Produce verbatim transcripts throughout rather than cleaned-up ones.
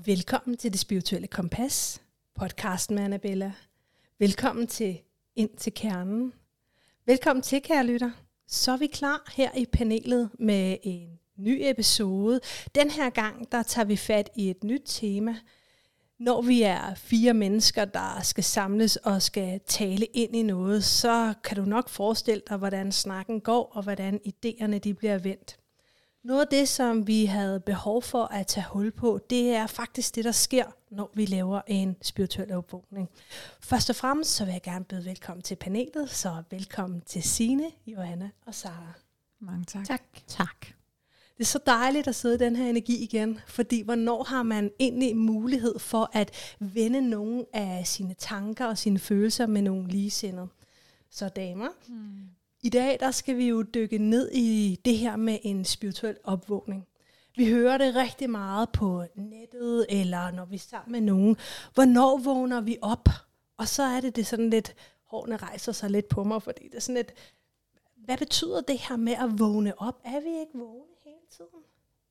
Velkommen til Det Spirituelle Kompas, podcasten med Annabella. Velkommen til Ind til Kernen. Velkommen til, kære lytter. Så er vi klar her i panelet med en ny episode. Den her gang, der tager vi fat i et nyt tema. Når vi er fire mennesker, der skal samles og skal tale ind i noget, så kan du nok forestille dig, hvordan snakken går, og hvordan idéerne de bliver vendt. Noget af det, som vi havde behov for at tage hul på, det er faktisk det, der sker, når vi laver en spirituel opvågning. Først og fremmest, så vil jeg gerne byde velkommen til panelet, så velkommen til Signe, Johanna og Sara. Mange tak. Tak. Tak. Det er så dejligt at sidde i den her energi igen, fordi hvornår har man egentlig mulighed for at vende nogle af sine tanker og sine følelser med nogle ligesindede? Så damer, hmm. i dag der skal vi jo dykke ned i det her med en spirituel opvågning. Vi hører det rigtig meget på nettet, eller når vi er sammen med nogen. Hvornår vågner vi op? Og så er det, det sådan lidt, hårene rejser sig lidt på mig, fordi det er sådan lidt, hvad betyder det her med at vågne op? Er vi ikke vågne hele tiden?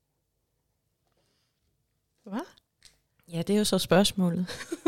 Hvad? Ja, det er jo så spørgsmålet.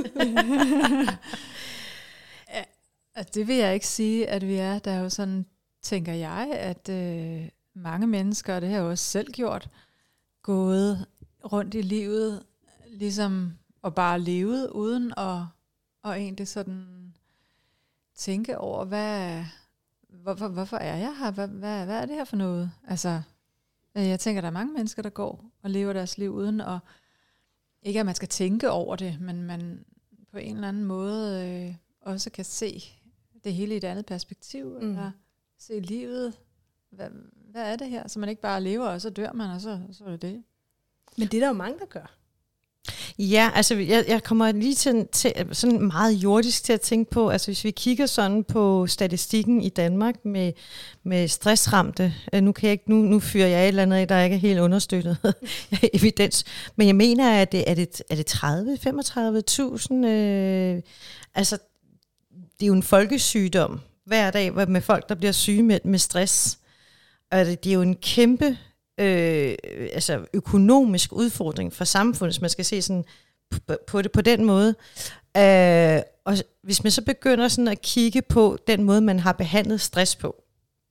ja, det vil jeg ikke sige, at vi er. Der er jo sådan, tænker jeg, at øh, mange mennesker, og det har jeg også selv gjort, gået rundt i livet, ligesom og bare levet, uden at og egentlig sådan tænke over, hvad, hvorfor, hvorfor er jeg her? Hvad, hvad, hvad er det her for noget? Altså, jeg tænker, der er mange mennesker, der går og lever deres liv uden at, ikke at man skal tænke over det, men man på en eller anden måde øh, også kan se det hele i et andet perspektiv, mm. eller se livet. Hvad, hvad er det her? Så man ikke bare lever, og så dør man, og så, så er det det. Men det er der jo mange, der gør. Ja, altså jeg, jeg kommer lige til, til sådan meget jordisk til at tænke på, altså hvis vi kigger sådan på statistikken i Danmark med, med stressramte, nu kan jeg ikke, nu, nu fyrer jeg et eller andet af, der ikke er helt understøttet evidens, men jeg mener, at det, er det, er det tredive til femogtredive tusind, øh, altså det er jo en folkesygdom hver dag med folk, der bliver syge med, med stress, og det, det er jo en kæmpe Øh, altså økonomisk udfordring for samfundet, hvis man skal se sådan på, på det på den måde. Øh, og hvis man så begynder sådan at kigge på den måde, man har behandlet stress på,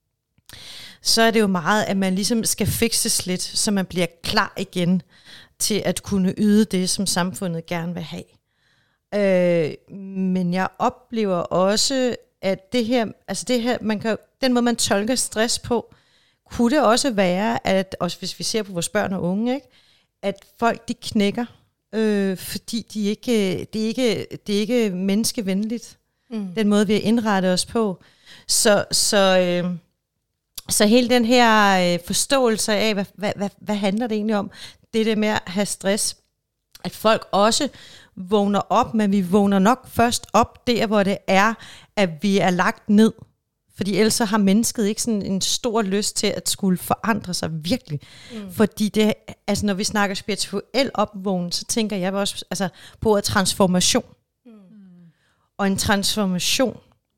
så er det jo meget, at man ligesom skal fikses lidt, så man bliver klar igen til at kunne yde det, som samfundet gerne vil have. Øh, men jeg oplever også, at det her, altså det her, man kan, den måde, man tolker stress på, kunne det også være, at også hvis vi ser på vores børn og unge, ikke, at folk de knækker, øh, fordi de ikke, det er ikke, det er ikke menneskevenligt, mm. den måde vi har indrettet os på. Så, så, øh, så hele den her øh, forståelse af, hvad, hvad, hvad, hvad handler det egentlig om, det der med at have stress, at folk også vågner op, men vi vågner nok først op der, hvor det er, at vi er lagt ned. Fordi ellers så har mennesket ikke sådan en stor lyst til at skulle forandre sig virkelig. Mm. Fordi det, altså når vi snakker spirituel opvågning, så tænker jeg også altså, på at transformation. Mm. Og en transformation,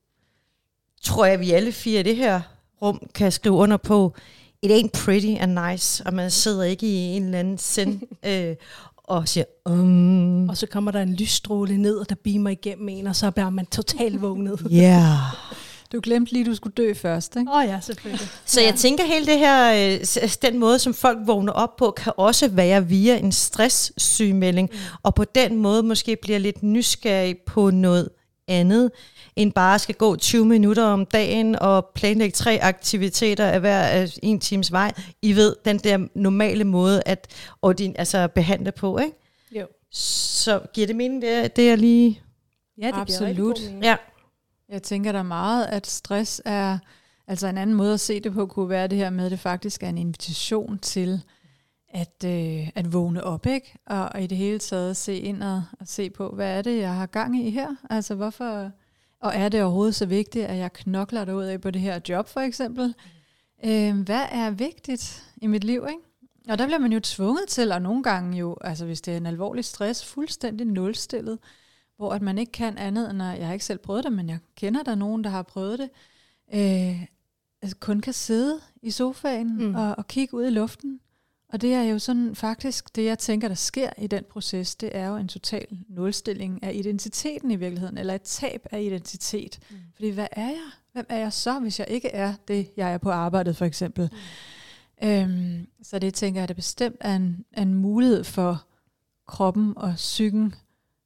tror jeg, vi alle fire i det her rum kan skrive under på, it ain't pretty and nice, og man sidder ikke i en eller anden send øh, og siger, um. og så kommer der en lysstråle ned, og der beamer igennem en, og så bliver man totalt vågnet. Ja. Yeah. Du glemte lige, du skulle dø først, ikke? Åh oh ja, selvfølgelig. Så jeg tænker, hele det her, øh, den måde, som folk vågner op på, kan også være via en stresssygemelding, mm. og på den måde måske bliver lidt nysgerrig på noget andet, end bare skal gå tyve minutter om dagen og planlægge tre aktiviteter af hver af en times vej. I ved, den der normale måde at ordin, altså behandle på, ikke? Jo. Så giver det mening, det, det er lige... Ja, det absolut. Ja. Jeg tænker da meget, at stress er, altså en anden måde at se det på, kunne være det her med, at det faktisk er en invitation til at, øh, at vågne op, ikke? Og, og i det hele taget se ind og, og se på, hvad er det, jeg har gang i her? Altså hvorfor, og er det overhovedet så vigtigt, at jeg knokler derud af på det her job for eksempel? Mm. Øh, hvad er vigtigt i mit liv, ikke? Og der bliver man jo tvunget til, og nogle gange jo, altså hvis det er en alvorlig stress, fuldstændig nulstillet, hvor at man ikke kan andet end at, jeg har ikke selv prøvet det, men jeg kender der nogen, der har prøvet det, øh, altså kun kan sidde i sofaen mm. og, og kigge ud i luften, Og det er jo sådan faktisk, det jeg tænker, der sker i den proces, det er jo en total nulstilling af identiteten i virkeligheden, eller et tab af identitet. Mm. Fordi hvad er jeg? Hvem er jeg så, hvis jeg ikke er det, jeg er på arbejdet for eksempel? Mm. Øhm, så det tænker jeg, det bestemt er en, en mulighed for kroppen og psyken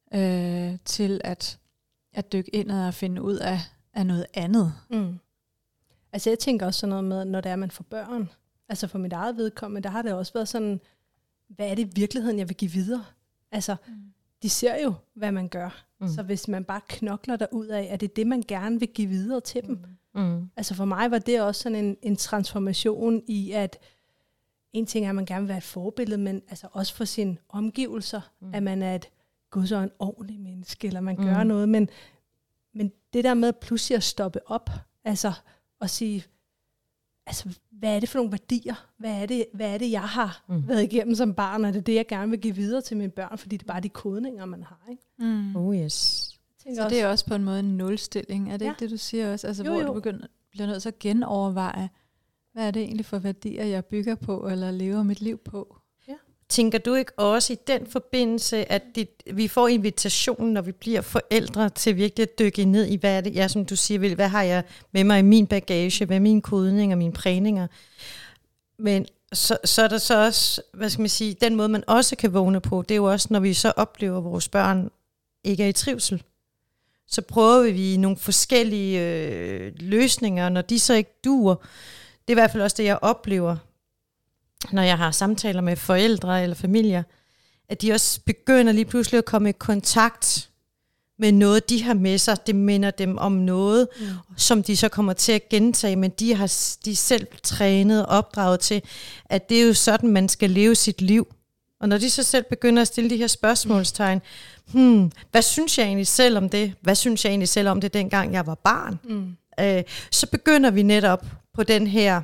øh, til at, at dykke ind og finde ud af, af noget andet. Mm. Altså jeg tænker også sådan noget med, når det er, man får børn. Altså for mit eget vedkommende, der har det også været sådan, hvad er det i virkeligheden, jeg vil give videre? Altså, mm. de ser jo, hvad man gør. Mm. Så hvis man bare knokler derud af, er det det, man gerne vil give videre til mm. dem? Mm. Altså for mig var det også sådan en, en transformation i, at en ting er, at man gerne vil være et forbillede, men altså også for sine omgivelser, mm. at man er et gud så en ordentlig menneske, eller man mm. gør noget. Men, men det der med pludselig at stoppe op, altså at sige, altså, hvad er det for nogle værdier? Hvad er det, hvad er det jeg har mm. været igennem som barn? Og det er det, jeg gerne vil give videre til mine børn, fordi det er bare de kodninger, man har. Ikke? Mm. Oh yes. Så også, det er også på en måde en nulstilling. Er det ja. ikke det, du siger også? Altså, jo, hvor jo. du begynder, bliver nødt til at genoverveje, hvad er det egentlig for værdier, jeg bygger på, eller lever mit liv på? Ja. Tænker du ikke også i den forbindelse, at det, vi får invitationen, når vi bliver forældre, til virkelig at dykke ned i, hvad er det, ja, som du siger, hvad har jeg med mig i min bagage, hvad er mine kodninger, mine prægninger? Men så, så er der så også, hvad skal man sige, den måde, man også kan vågne på, det er jo også, når vi så oplever, at vores børn ikke er i trivsel. Så prøver vi nogle forskellige øh, løsninger, når de så ikke duer. Det er i hvert fald også det, jeg oplever, når jeg har samtaler med forældre eller familier, at de også begynder lige pludselig at komme i kontakt med noget, de har med sig. Det minder dem om noget, mm. som de så kommer til at gentage, men de har de selv trænet og opdraget til, at det er jo sådan, man skal leve sit liv. Og når de så selv begynder at stille de her spørgsmålstegn, hmm, hvad synes jeg egentlig selv om det? Hvad synes jeg egentlig selv om det, dengang jeg var barn? Mm. Øh, så begynder vi netop på den her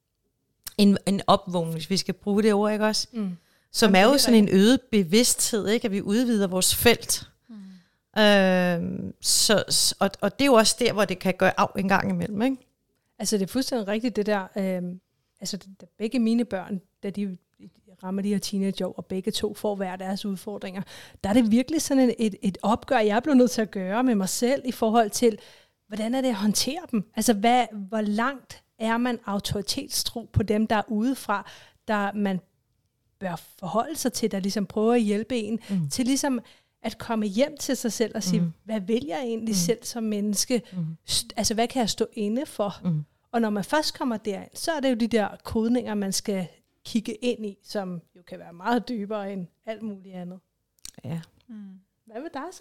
En, en opvågning, hvis vi skal bruge det ord, ikke også? Mm. Som Jamen, er jo sådan en øget bevidsthed, ikke? At vi udvider vores felt. Mm. Øh, så, og, og det er jo også der, hvor det kan gøre af en gang imellem, ikke? Altså det er fuldstændig rigtigt det der, øh, altså da begge mine børn, da de rammer de her teenageår, og begge to får hver deres udfordringer, der er det virkelig sådan et, et, et opgør, jeg er blevet nødt til at gøre med mig selv, i forhold til, hvordan er det at håndtere dem? Altså hvad, hvor langt er man autoritetstro på dem, der er udefra, der man bør forholde sig til, der ligesom prøver at hjælpe en, mm. til ligesom at komme hjem til sig selv og sige, mm. hvad vil jeg egentlig mm. selv som menneske? Mm. Altså, hvad kan jeg stå inde for? Mm. Og når man først kommer derind, så er det jo de der kodninger, man skal kigge ind i, som jo kan være meget dybere end alt muligt andet. Ja. Mm. Hvad med dig så?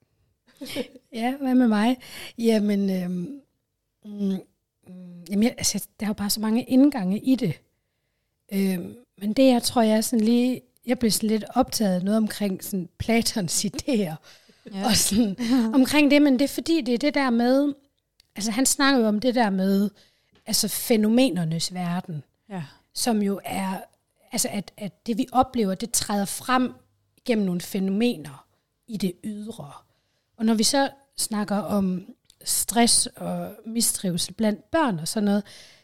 Ja, hvad med mig? Jamen, øhm, mm, Jamen, altså, der er jo bare så mange indgange i det. Øhm, men det, jeg tror, jeg er sådan lige, jeg blev sådan lidt optaget af noget omkring sådan Platons idéer. Ja. Og sådan, omkring det, men det er fordi, det er det der med, altså han snakker jo om det der med, altså fænomenernes verden, ja. Som jo er, altså at, at det vi oplever, det træder frem gennem nogle fænomener i det ydre. Og når vi så snakker om stress og mistrivsel blandt børn og sådan noget.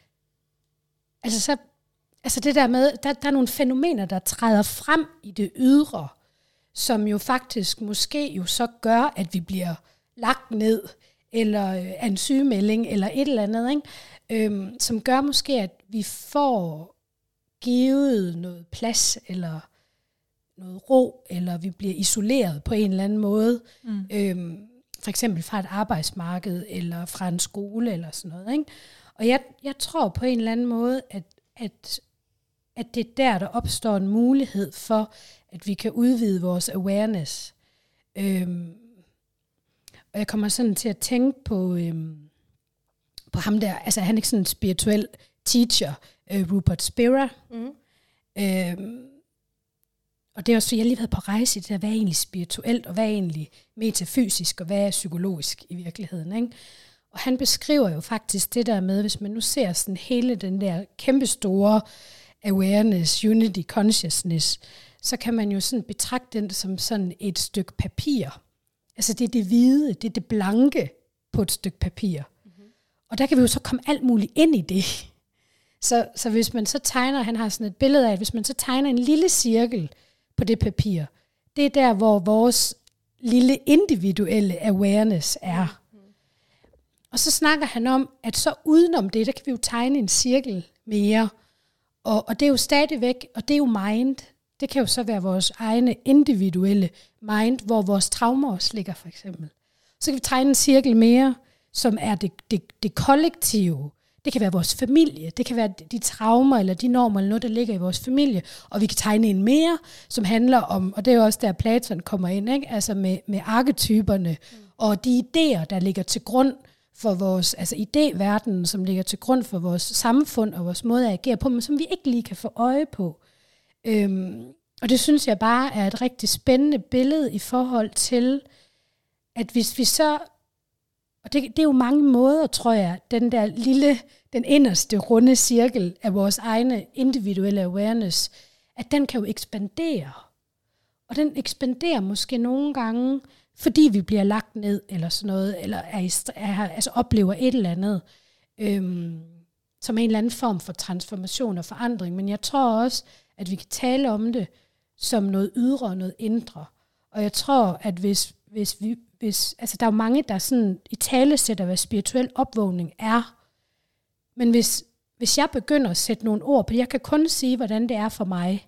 Altså, så, altså det der med, der, der er nogle fænomener, der træder frem i det ydre, som jo faktisk måske jo så gør, at vi bliver lagt ned, eller øh, en sygemelding, eller et eller andet, ikke? Øhm, som gør måske, at vi får givet noget plads, eller noget ro, eller vi bliver isoleret på en eller anden måde. Mm. Øhm, for eksempel fra et arbejdsmarked, eller fra en skole, eller sådan noget. Ikke? Og jeg, jeg tror på en eller anden måde, at, at, at det er der, der opstår en mulighed for, at vi kan udvide vores awareness. Øhm, og jeg kommer sådan til at tænke på, øhm, på ham der, altså han er ikke sådan en spirituel teacher, øh, Rupert Spira. Mm. Øhm, Og det er også, fordi jeg lige har været på rejse i det der, hvad er egentlig spirituelt, og hvad er egentlig metafysisk, og hvad er psykologisk i virkeligheden. Ikke? Og han beskriver jo faktisk det der med, hvis man nu ser sådan hele den der kæmpestore awareness, unity, consciousness, så kan man jo sådan betragte den som sådan et stykke papir. Altså det er det hvide, det er det blanke på et stykke papir. Mm-hmm. Og der kan vi jo så komme alt muligt ind i det. Så, så hvis man så tegner, han har sådan et billede af, at hvis man så tegner en lille cirkel på det papir, det er der, hvor vores lille individuelle awareness er. Og så snakker han om, at så udenom det, der kan vi jo tegne en cirkel mere. Og, og det er jo stadigvæk, og det er jo mind. Det kan jo så være vores egne individuelle mind, hvor vores traumer også ligger for eksempel. Så kan vi tegne en cirkel mere, som er det, det, det kollektive. Det kan være vores familie, det kan være de traumer eller de normer eller noget, der ligger i vores familie. Og vi kan tegne en mere, som handler om, og det er jo også der Platon kommer ind, ikke? Altså med, med arketyperne mm. og de idéer, der ligger til grund for vores, altså idéverdenen, som ligger til grund for vores samfund og vores måde at agere på, men som vi ikke lige kan få øje på. Øhm, og det synes jeg bare er et rigtig spændende billede i forhold til, at hvis vi så, og det, det er jo mange måder, tror jeg, den der lille, den inderste runde cirkel af vores egne individuelle awareness, at den kan jo ekspandere. Og den ekspanderer måske nogle gange, fordi vi bliver lagt ned, eller sådan noget, eller er i, er, altså oplever et eller andet, øhm, som en eller anden form for transformation og forandring. Men jeg tror også, at vi kan tale om det som noget ydre og noget indre. Og jeg tror, at hvis, hvis vi, hvis, altså der er jo mange, der sådan i tale sætter, hvad spirituel opvågning er. Men hvis, hvis jeg begynder at sætte nogle ord på, jeg kan kun sige, hvordan det er for mig.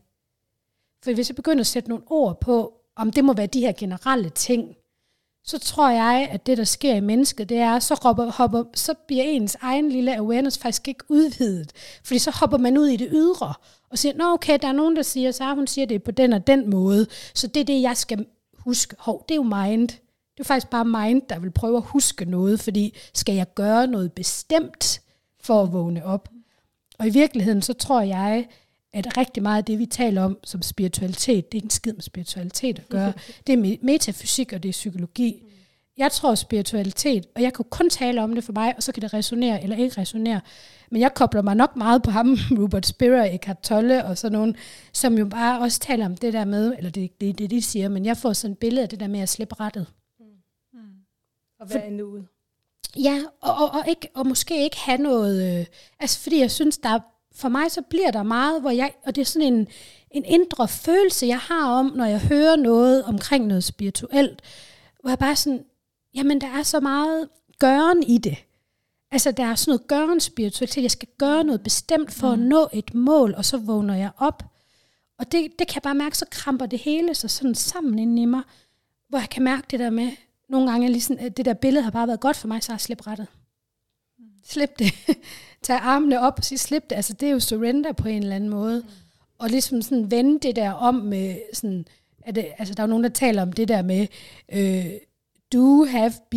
For hvis jeg begynder at sætte nogle ord på, om det må være de her generelle ting, så tror jeg, at det, der sker i mennesket, det er, så, hopper, hopper, så bliver ens egen lille awareness faktisk ikke udvidet. Fordi så hopper man ud i det ydre, og siger, nå okay, der er nogen, der siger, så hun siger det på den og den måde, så det er det, jeg skal huske. Hov, det er jo mind. Det er faktisk bare mind, der vil prøve at huske noget, fordi skal jeg gøre noget bestemt for at vågne op? Og i virkeligheden, så tror jeg, at rigtig meget af det, vi taler om som spiritualitet, det er en skid med spiritualitet at gøre. Det er metafysik, og det er psykologi. Jeg tror spiritualitet, og jeg kan kun tale om det for mig, og så kan det resonere eller ikke resonere. Men jeg kobler mig nok meget på ham, Robert Spira, Eckhart Tolle og sådan nogen, som jo bare også taler om det der med, eller det er det, det, de siger, men jeg får sådan et billede af det der med at slippe rettet. Mm. Og være i nuet. Ja, og, og, og, ikke, og måske ikke have noget, øh, altså fordi jeg synes, der for mig så bliver der meget, hvor jeg, og det er sådan en, en indre følelse, jeg har om, når jeg hører noget omkring noget spirituelt, hvor jeg bare sådan, jamen der er så meget gøren i det. Altså der er sådan noget gøren spiritualitet, jeg skal gøre noget bestemt for mm. at nå et mål, og så vågner jeg op. Og det, det kan jeg bare mærke, så kramper det hele sig sådan sammen inde i mig, hvor jeg kan mærke det der med, nogle gange ligesom, at det der billede har bare været godt for mig, så har jeg slippet rettet. Slip det. Tag armene op og sige, slip det. Altså, det er jo surrender på en eller anden måde. Mm. Og ligesom sådan vende det der om med sådan, at det, altså der er jo nogen, der taler om det der med øh, do, have, be,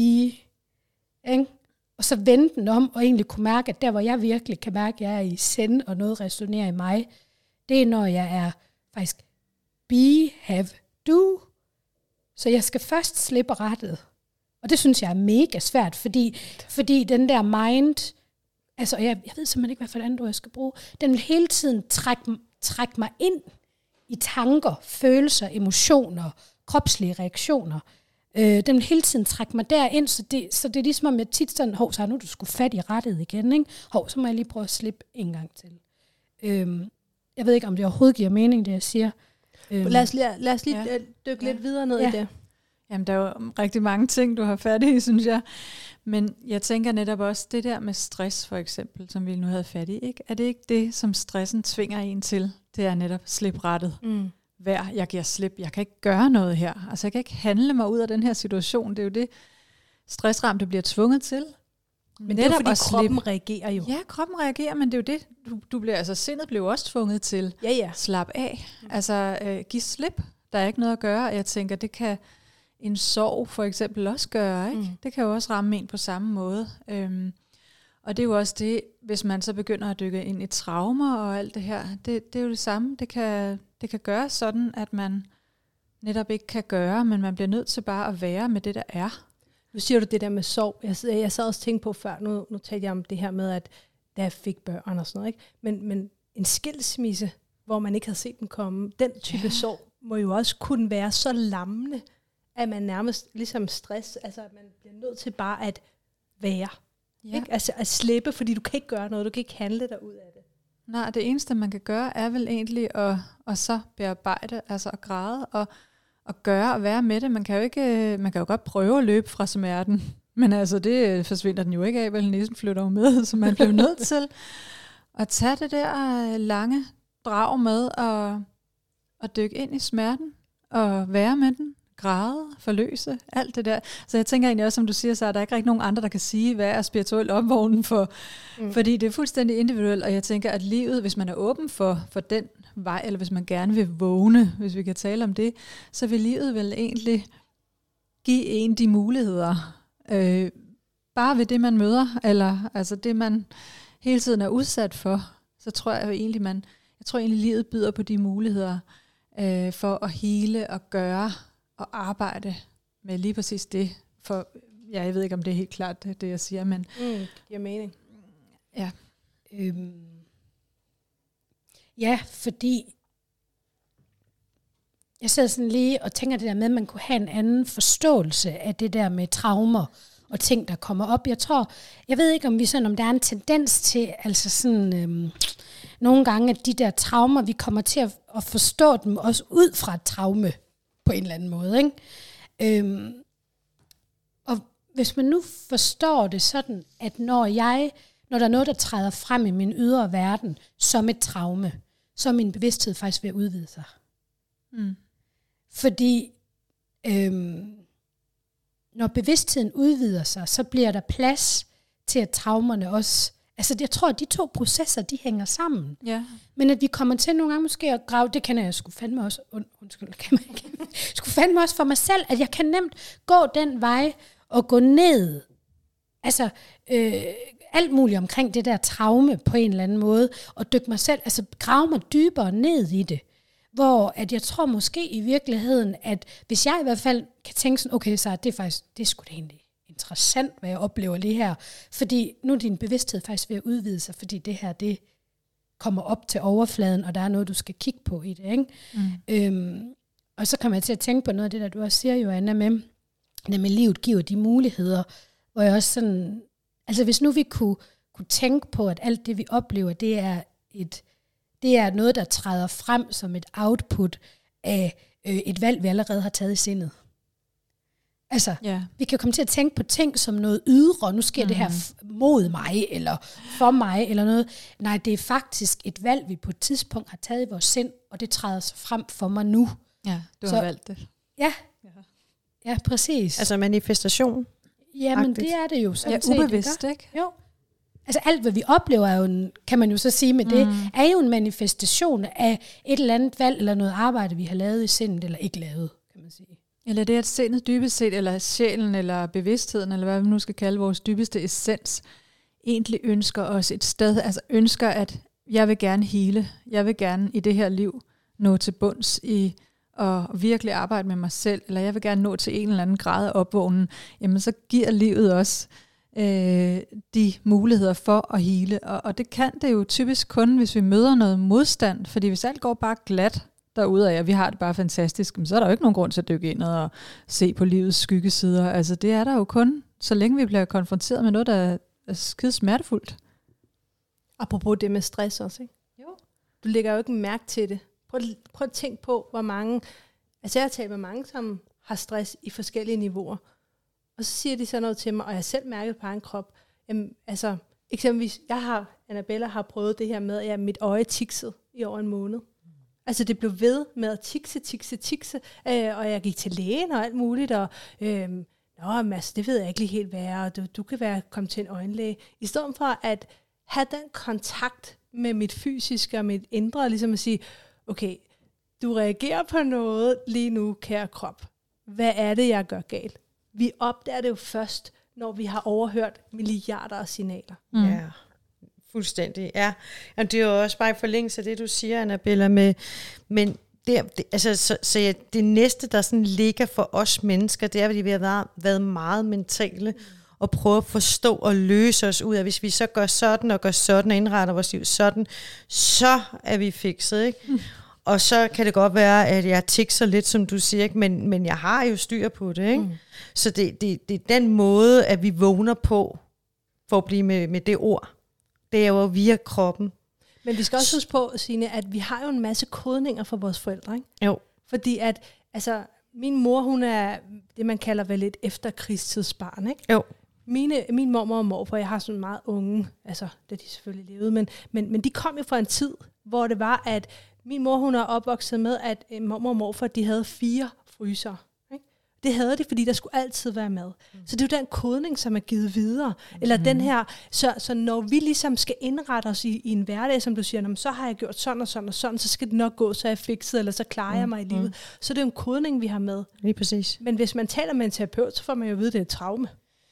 ikke? Og så vende den om og egentlig kunne mærke, at der, hvor jeg virkelig kan mærke, at jeg er i send, og noget resonerer i mig, det er, når jeg er faktisk be, have, do. Så jeg skal først slippe rettet. Og det synes jeg er mega svært, fordi, fordi den der mind, altså jeg, jeg ved simpelthen ikke, hvad for et andet ord jeg skal bruge, den vil hele tiden trække, trække mig ind i tanker, følelser, emotioner, kropslige reaktioner. Øh, den vil hele tiden trække mig derind, så det, så det er ligesom, om jeg tit sådan, hov, så har nu du skulle fat i rettet igen, ikke? Hov, så må jeg lige prøve at slippe en gang til. Øh, jeg ved ikke, om det overhovedet giver mening, det jeg siger. Øh, lad os, lad os lige ja. dykke ja. lidt videre ned ja. i det. Jamen, der er jo rigtig mange ting, du har fat i, synes jeg. Men jeg tænker netop også, det der med stress for eksempel, som vi nu havde fat i, ikke? Er det ikke det, som stressen tvinger en til? Det er netop slip rettet. Mm. Vær, jeg giver slip. Jeg kan ikke gøre noget her. Altså, jeg kan ikke handle mig ud af den her situation. Det er jo det, stressramte bliver tvunget til. Men det er jo, fordi kroppen reagerer jo. Ja, kroppen reagerer, men det er jo det, du, du bliver, altså sindet bliver også tvunget til. Ja, ja. Slap af. Altså, øh, giv slip. Der er ikke noget at gøre, og jeg tænker, det kan en sorg for eksempel også gøre, ikke? Mm. Det kan jo også ramme en på samme måde. Øhm, og det er jo også det, hvis man så begynder at dykke ind i traumer og alt det her, det, det er jo det samme. Det kan, det kan gøre sådan, at man netop ikke kan gøre, men man bliver nødt til bare at være med det, der er. Nu siger du det der med sorg. Jeg, jeg sad også tænkt på før, nu, nu talte jeg om det her med, at da jeg fik børn og sådan noget, ikke? Men, men en skilsmisse, hvor man ikke havde set den komme, den type ja. sorg, må jo også kunne være så lammende, at man nærmest ligesom stress, altså at man bliver nødt til bare at være. Ja. Ikke? Altså at slippe, fordi du kan ikke gøre noget, du kan ikke handle dig ud af det. Nej, det eneste, man kan gøre, er vel egentlig at, at så bearbejde, altså at græde og at gøre og være med det. Man kan jo ikke, man kan jo godt prøve at løbe fra smerten, men altså det forsvinder den jo ikke af, vel næsten flytter jo med, så man bliver nødt til at tage det der lange drag med og, og dykke ind i smerten og være med den, græde, forløse, alt det der. Så jeg tænker egentlig også, som du siger, så er der ikke rigtig nogen andre, der kan sige, hvad er spirituel opvågning for, mm. fordi det er fuldstændig individuelt, og jeg tænker, at livet, hvis man er åben for, for den vej, eller hvis man gerne vil vågne, hvis vi kan tale om det, så vil livet vel egentlig give en de muligheder, øh, bare ved det, man møder, eller altså det, man hele tiden er udsat for, så tror jeg jo egentlig, man, jeg tror egentlig, livet byder på de muligheder øh, for at hele og gøre og arbejde med lige præcis det. For ja, jeg ved ikke, om det er helt klart, det, det jeg siger, men Mm, giver mening. ja. Øhm, ja, fordi jeg sidder sådan lige og tænker det der med, at man kunne have en anden forståelse af det der med traumer og ting, der kommer op. Jeg tror, jeg ved ikke, om vi sådan, om der er en tendens til, altså sådan øhm, nogle gange, at de der traumer, vi kommer til at, at forstå dem også ud fra et traume på en eller anden måde, ikke? Øhm, og hvis man nu forstår det sådan, at når jeg, når der er noget, der træder frem i min ydre verden som et traume, så er min bevidsthed faktisk ved at udvide sig. Mm. Fordi øhm, når bevidstheden udvider sig, så bliver der plads til, at traumerne også, altså jeg tror, at de to processer, de hænger sammen. Ja. Men at vi kommer til nogle gange måske at grave, det kan jeg sgu fandme også, und, undskyld, det kan man ikke, sgu fandme også for mig selv, at jeg kan nemt gå den vej og gå ned, altså øh, alt muligt omkring det der traume på en eller anden måde, og dykke mig selv, altså grave mig dybere ned i det, hvor at jeg tror måske i virkeligheden, at hvis jeg i hvert fald kan tænke sådan, okay, så det er faktisk, det er sgu da egentlig interessant, hvad jeg oplever lige her, fordi nu er din bevidsthed faktisk ved at udvide sig, fordi det her, det kommer op til overfladen, og der er noget, du skal kigge på i det, ikke? Mm. Øhm, og så kommer jeg til at tænke på noget af det, der du også siger, Joanna, med, at med livet giver de muligheder, hvor jeg også sådan, altså hvis nu vi kunne, kunne tænke på, at alt det, vi oplever, det er et, det er noget, der træder frem som et output af øh, et valg, vi allerede har taget i sindet. Altså, Ja. vi kan komme til at tænke på ting som noget ydre, nu sker mm. det her f- mod mig, eller for mig, eller noget. Nej, det er faktisk et valg, vi på et tidspunkt har taget i vores sind, og det træder sig frem for mig nu. Ja, du Så- har valgt det. Ja, ja, præcis. Altså manifestation. Ja, men agtigt. det er det jo sådan Ja, set, ubevidst, ikke? Jo. Altså alt, hvad vi oplever, er jo en, kan man jo så sige med det, Mm. er jo en manifestation af et eller andet valg, eller noget arbejde, vi har lavet i sindet, eller ikke lavet, kan man sige. Eller det, at sindet dybest set, eller sjælen, eller bevidstheden, eller hvad vi nu skal kalde vores dybeste essens, egentlig ønsker os et sted, altså ønsker, at jeg vil gerne hele, jeg vil gerne i det her liv nå til bunds i at virkelig arbejde med mig selv, eller jeg vil gerne nå til en eller anden grad af opvågnen, jamen så giver livet også øh, de muligheder for at hele. Og, og det kan det jo typisk kun, hvis vi møder noget modstand, fordi hvis alt går bare glat derude af, og vi har det bare fantastisk, så er der jo ikke nogen grund til at dykke ind og se på livets skyggesider. Altså det er der jo kun, så længe vi bliver konfronteret med noget, der er skide smertefuldt. Apropos det med stress også, ikke? Jo. Du lægger jo ikke mærke til det. Prøv, prøv at tænke på, hvor mange, altså jeg har talt med mange, som har stress i forskellige niveauer. Og så siger de så noget til mig, og jeg har selv mærket på egen krop. Jamen, altså, eksempelvis, jeg har, Annabella har prøvet det her med, at jeg, mit øje tiksede i over en måned. Altså det blev ved med at tikse, tikse, tikse, øh, og jeg gik til lægen og alt muligt, og øh, nå, Mads, det ved jeg ikke lige helt, hvad er, og du, du kan være kommet til en øjenlæge. I stedet for at have den kontakt med mit fysiske og mit indre, ligesom at sige, okay, du reagerer på noget lige nu, kære krop. Hvad er det, jeg gør galt? Vi opdager det jo først, når vi har overhørt milliarder af signaler. Mm. Ja, fuldstændig. Ja. Og det er jo også bare i forlængelse af det, du siger, Annabella, med, men det, det, altså, så, så ja, det næste, der sådan ligger for os mennesker, det er, at vi har været, været meget mentale, og prøve at forstå og løse os ud af, hvis vi så gør sådan og gør sådan og indretter vores liv sådan, så er vi fikset, ikke? Mm. Og så kan det godt være, at jeg tikser lidt, som du siger, ikke? Men, men jeg har jo styr på det, ikke? Mm. Så det, det, det er den måde, at vi vågner på, for at blive med, med det ord. Det er jo via kroppen. Men vi skal også huske på, Signe, at vi har jo en masse kodninger for vores forældre, ikke? Jo. Fordi at, altså, min mor, hun er det, man kalder vel et efterkrigstidsbarn, ikke? Jo. Mine, min mormor og morfar, jeg har sådan meget unge, altså, da de selvfølgelig levede, men, men, men de kom jo fra en tid, hvor det var, at min mor, hun er opvokset med, at mormor og morfar, de havde fire fryser. Det havde de, fordi der skulle altid være mad. Mm. Så det er jo den kodning, som er givet videre. Mm. Eller den her, så, så når vi ligesom skal indrette os i, i en hverdag, som du siger, så har jeg gjort sådan og sådan og sådan, så skal det nok gå, så er jeg fikset, eller så klarer mm. jeg mig i livet. Mm. Så det er jo en kodning, vi har med. Lige præcis. Men hvis man taler med en terapeut, så får man jo at vide, at det er et traume.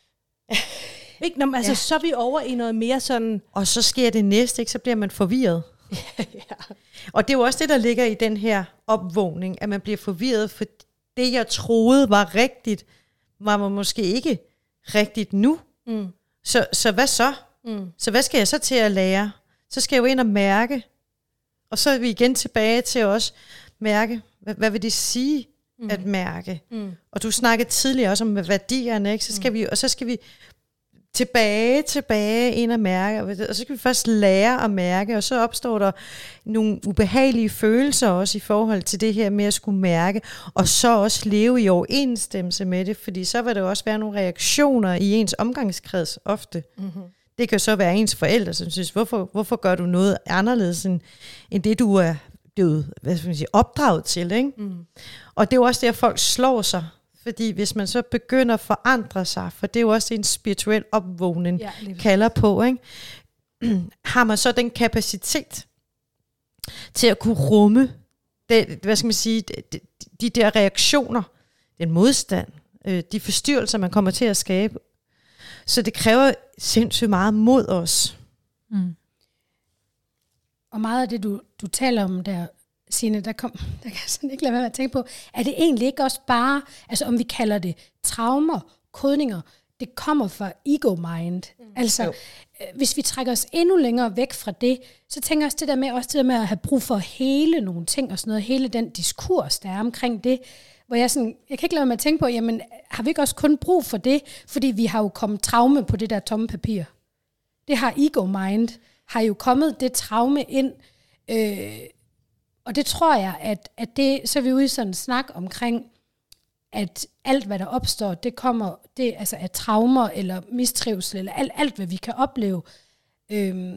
Ikke? Når, altså, ja. Så er vi over i noget mere sådan... Og så sker det næste, ikke? Så bliver man forvirret. ja. Og det er jo også det, der ligger i den her opvågning, at man bliver forvirret, for det, jeg troede var rigtigt, var måske ikke rigtigt nu. Mm. Så, så hvad så? Mm. Så hvad skal jeg så til at lære? Så skal jeg jo ind og mærke. Og så er vi igen tilbage til at også mærke, hvad, hvad vil det sige mm. at mærke? Mm. Og du snakkede tidligere også om værdierne, ikke? Så skal mm. vi, og så skal vi tilbage, tilbage ind og mærke, og så skal vi først lære at mærke, og så opstår der nogle ubehagelige følelser også i forhold til det her med at skulle mærke, og så også leve i overensstemmelse med det, fordi så vil der også være nogle reaktioner i ens omgangskreds ofte. Mm-hmm. Det kan så være ens forældre, som synes, hvorfor, hvorfor gør du noget anderledes, end, end det du er blevet, hvad skal man sige, opdraget til, ikke? Mm. Og det er jo også det, at folk slår sig. Fordi hvis man så begynder at forandre sig, for det er jo også en spirituel opvågning, ja, kalder på, ikke? Har man så den kapacitet til at kunne rumme det, hvad skal man sige, de, de der reaktioner, den modstand, øh, de forstyrrelser, man kommer til at skabe. Så det kræver sindssygt meget mod os. Mm. Og meget af det, du, du taler om der, Signe, der, kom, der kan jeg sådan ikke lade være med at tænke på, er det egentlig ikke også bare, altså om vi kalder det traumer, kodninger, det kommer fra ego-mind. Mm. Altså, jo. Hvis vi trækker os endnu længere væk fra det, så tænker jeg også det der med, også det der med at have brug for hele nogle ting og sådan noget, hele den diskurs, der er omkring det, hvor jeg sådan, jeg kan ikke lade være med at tænke på, jamen, har vi ikke også kun brug for det, fordi vi har jo kommet traume på det der tomme papir. Det har ego-mind, har jo kommet det traume ind, øh, og det tror jeg, at, at det, så er vi ude i sådan en snak omkring, at alt, hvad der opstår, det kommer, det altså af traumer, eller mistrivsel, eller alt, alt hvad vi kan opleve. Øhm,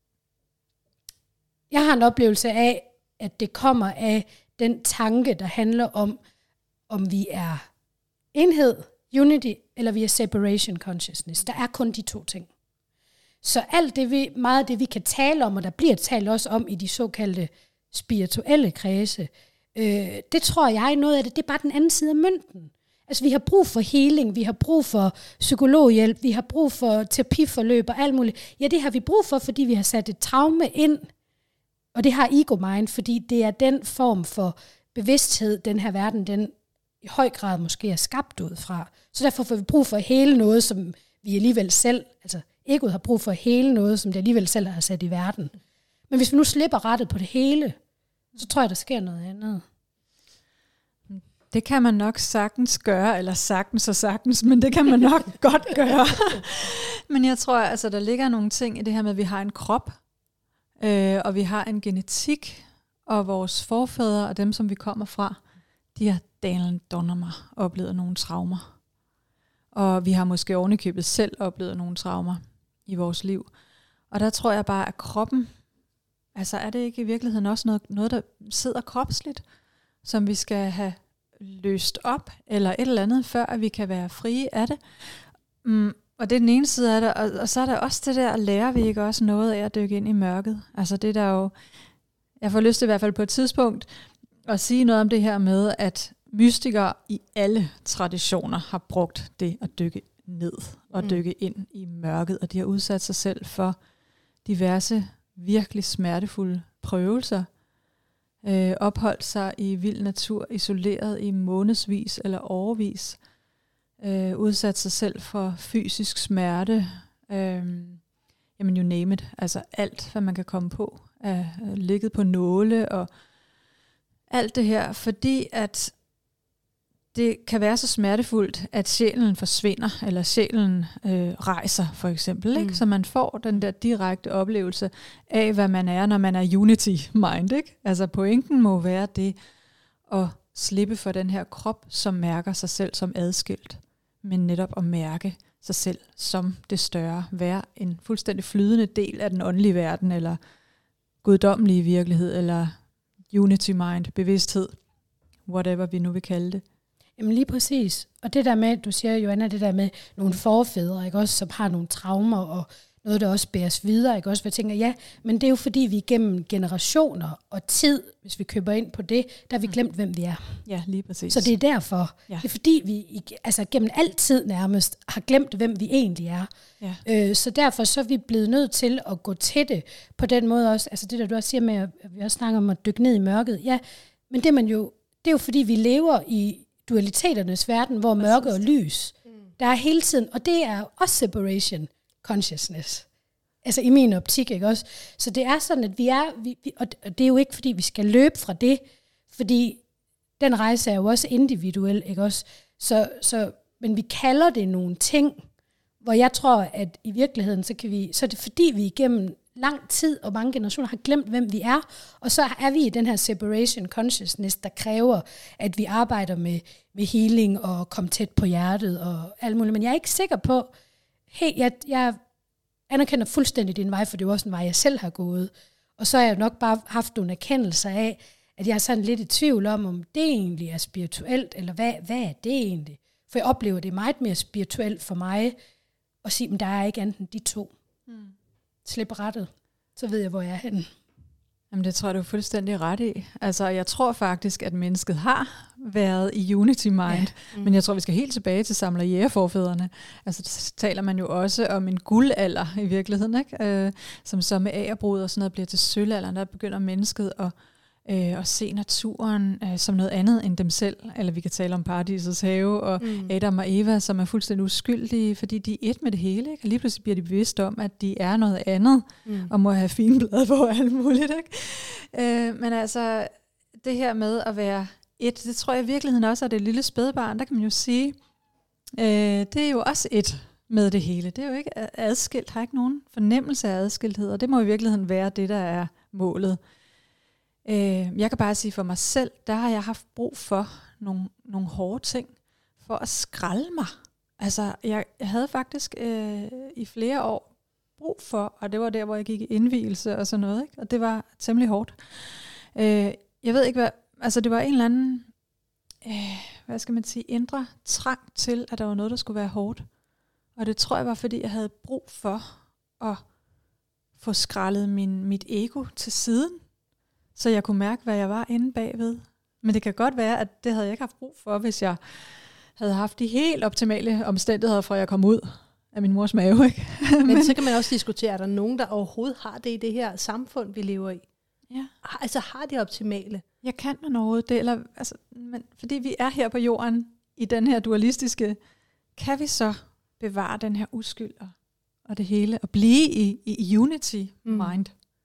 jeg har en oplevelse af, at det kommer af den tanke, der handler om, om vi er enhed, unity, eller vi er separation consciousness. Der er kun de to ting. Så alt det, vi, meget af det, vi kan tale om, og der bliver talt også om i de såkaldte spirituelle kredse, øh, det tror jeg, noget af det, det er bare den anden side af mønten. Altså, vi har brug for healing, vi har brug for psykologhjælp, vi har brug for terapiforløb og alt muligt. Ja, det har vi brug for, fordi vi har sat et traume ind, og det har ego-mind, fordi det er den form for bevidsthed, den her verden, den i høj grad måske er skabt ud fra. Så derfor får vi brug for hele noget, som vi alligevel selv, altså egoet har brug for hele noget, som det alligevel selv har sat i verden. Men hvis vi nu slipper rettet på det hele, så tror jeg, der sker noget andet. Det kan man nok sagtens gøre, eller sagtens og sagtens, men det kan man nok godt gøre. Men jeg tror, altså, der ligger nogle ting i det her med, at vi har en krop, øh, og vi har en genetik, og vores forfædre og dem, som vi kommer fra, de har dalen donner mig oplevet nogle traumer. Og vi har måske ovenikøbet selv oplevet nogle traumer i vores liv. Og der tror jeg bare, at kroppen, altså er det ikke i virkeligheden også noget, noget der sidder kropsligt, som vi skal have løst op, eller et eller andet, før at vi kan være frie af det. Mm, og det er den ene side af det, og, og så er der også det der, lærer vi ikke også noget af at dykke ind i mørket. Altså det der jo, jeg får lyst til i hvert fald på et tidspunkt, at sige noget om det her med, at mystikere i alle traditioner har brugt det at dykke ned, og mm. dykke ind i mørket, og de har udsat sig selv for diverse virkelig smertefulde prøvelser, øh, opholdt sig i vild natur, isoleret i månedsvis eller årevis, øh, udsat sig selv for fysisk smerte, øh, jamen you name it, altså alt, hvad man kan komme på, er ligget på nåle, og alt det her, fordi at det kan være så smertefuldt, at sjælen forsvinder, eller sjælen øh, rejser, for eksempel. Ikke? Mm. Så man får den der direkte oplevelse af, hvad man er, når man er unity mind. Ikke? Altså pointen må være det at slippe for den her krop, som mærker sig selv som adskilt, men netop at mærke sig selv som det større, være en fuldstændig flydende del af den åndelige verden, eller guddommelige virkelighed, eller unity mind, bevidsthed, whatever vi nu vil kalde det. Jamen lige præcis. Og det der med, du siger, Joanna, det der med nogle forfædre, ikke også, som har nogle traumer, og noget, der også bæres videre, ikke også, hvor jeg tænker, ja, men det er jo fordi, vi gennem generationer og tid, hvis vi køber ind på det, der har vi glemt, hvem vi er. Ja, lige præcis. Så det er derfor. Ja. Det er fordi, vi altså gennem altid nærmest har glemt, hvem vi egentlig er. Ja. Øh, så derfor så er vi blevet nødt til at gå til det på den måde også. Altså det der, du også siger med, at vi også snakker om at dykke ned i mørket. Ja, men det er, man jo, det er jo fordi, vi lever i dualiteternes verden, hvor mørke og lys, mm. der er hele tiden, og det er også separation consciousness. Altså i min optik, ikke også? Så det er sådan, at vi er, vi, vi, og det er jo ikke, fordi vi skal løbe fra det, fordi den rejse er jo også individuel, ikke også? Så, så, men vi kalder det nogle ting, hvor jeg tror, at i virkeligheden, så, kan vi, så er det fordi, vi igennem lang tid og mange generationer har glemt, hvem vi er, og så er vi i den her separation consciousness, der kræver, at vi arbejder med, med healing og komme tæt på hjertet og alt muligt. Men jeg er ikke sikker på, hey, jeg, jeg anerkender fuldstændig din vej, for det er jo også en vej, jeg selv har gået. Og så har jeg nok bare haft nogle erkendelser af, at jeg er sådan lidt i tvivl om, om det egentlig er spirituelt, eller hvad, hvad er det egentlig? For jeg oplever, det er meget mere spirituelt for mig, at sige, at der er ikke andet end de to. Hmm. Slip rettet, så ved jeg, hvor jeg er henne. Jamen det tror jeg, du er fuldstændig ret i. Altså jeg tror faktisk, at mennesket har været i unity mind, ja. mm. men jeg tror, vi skal helt tilbage til samler jægerforfædrene. Altså så taler man jo også om en guldalder i virkeligheden, ikke? Øh, som så med agerbrud og sådan noget bliver til sølvalderen, der begynder mennesket at, øh, at se naturen øh, som noget andet end dem selv. Eller vi kan tale om paradisets have og mm. Adam og Eva, som er fuldstændig uskyldige, fordi de er et med det hele. Ikke? Og lige pludselig bliver de bevidste om, at de er noget andet, mm. og må have fine blade på og alt muligt. Ikke? Øh, men altså, det her med at være et, det tror jeg i virkeligheden også er det lille spædbarn, der kan man jo sige, øh, det er jo også et med det hele. Det er jo ikke adskilt, har ikke nogen fornemmelse af adskilthed, og det må i virkeligheden være det, der er målet. Jeg kan bare sige for mig selv, der har jeg haft brug for nogle, nogle hårde ting, for at skralde mig. Altså, jeg, jeg havde faktisk øh, i flere år brug for, og det var der, hvor jeg gik i indvielse og sådan noget, ikke? Og det var temmelig hårdt. Øh, jeg ved ikke, hvad, altså det var en eller anden, øh, hvad skal man sige, indre trang til, at der var noget, der skulle være hårdt. Og det tror jeg var, fordi jeg havde brug for at få skrællet min, mit ego til siden, så jeg kunne mærke, hvad jeg var inde bagved. Men det kan godt være, at det havde jeg ikke haft brug for, hvis jeg havde haft de helt optimale omstændigheder, fra jeg kom ud af min mors mave. Ikke? Men, Men så kan man også diskutere, er der nogen, der overhovedet har det i det her samfund, vi lever i? Ja. Altså har de optimale? Jeg kan man overhovedet det, eller, altså, men, fordi vi er her på jorden, i den her dualistiske, kan vi så bevare den her uskyld og, og det hele, og blive i, i unity mm. mind?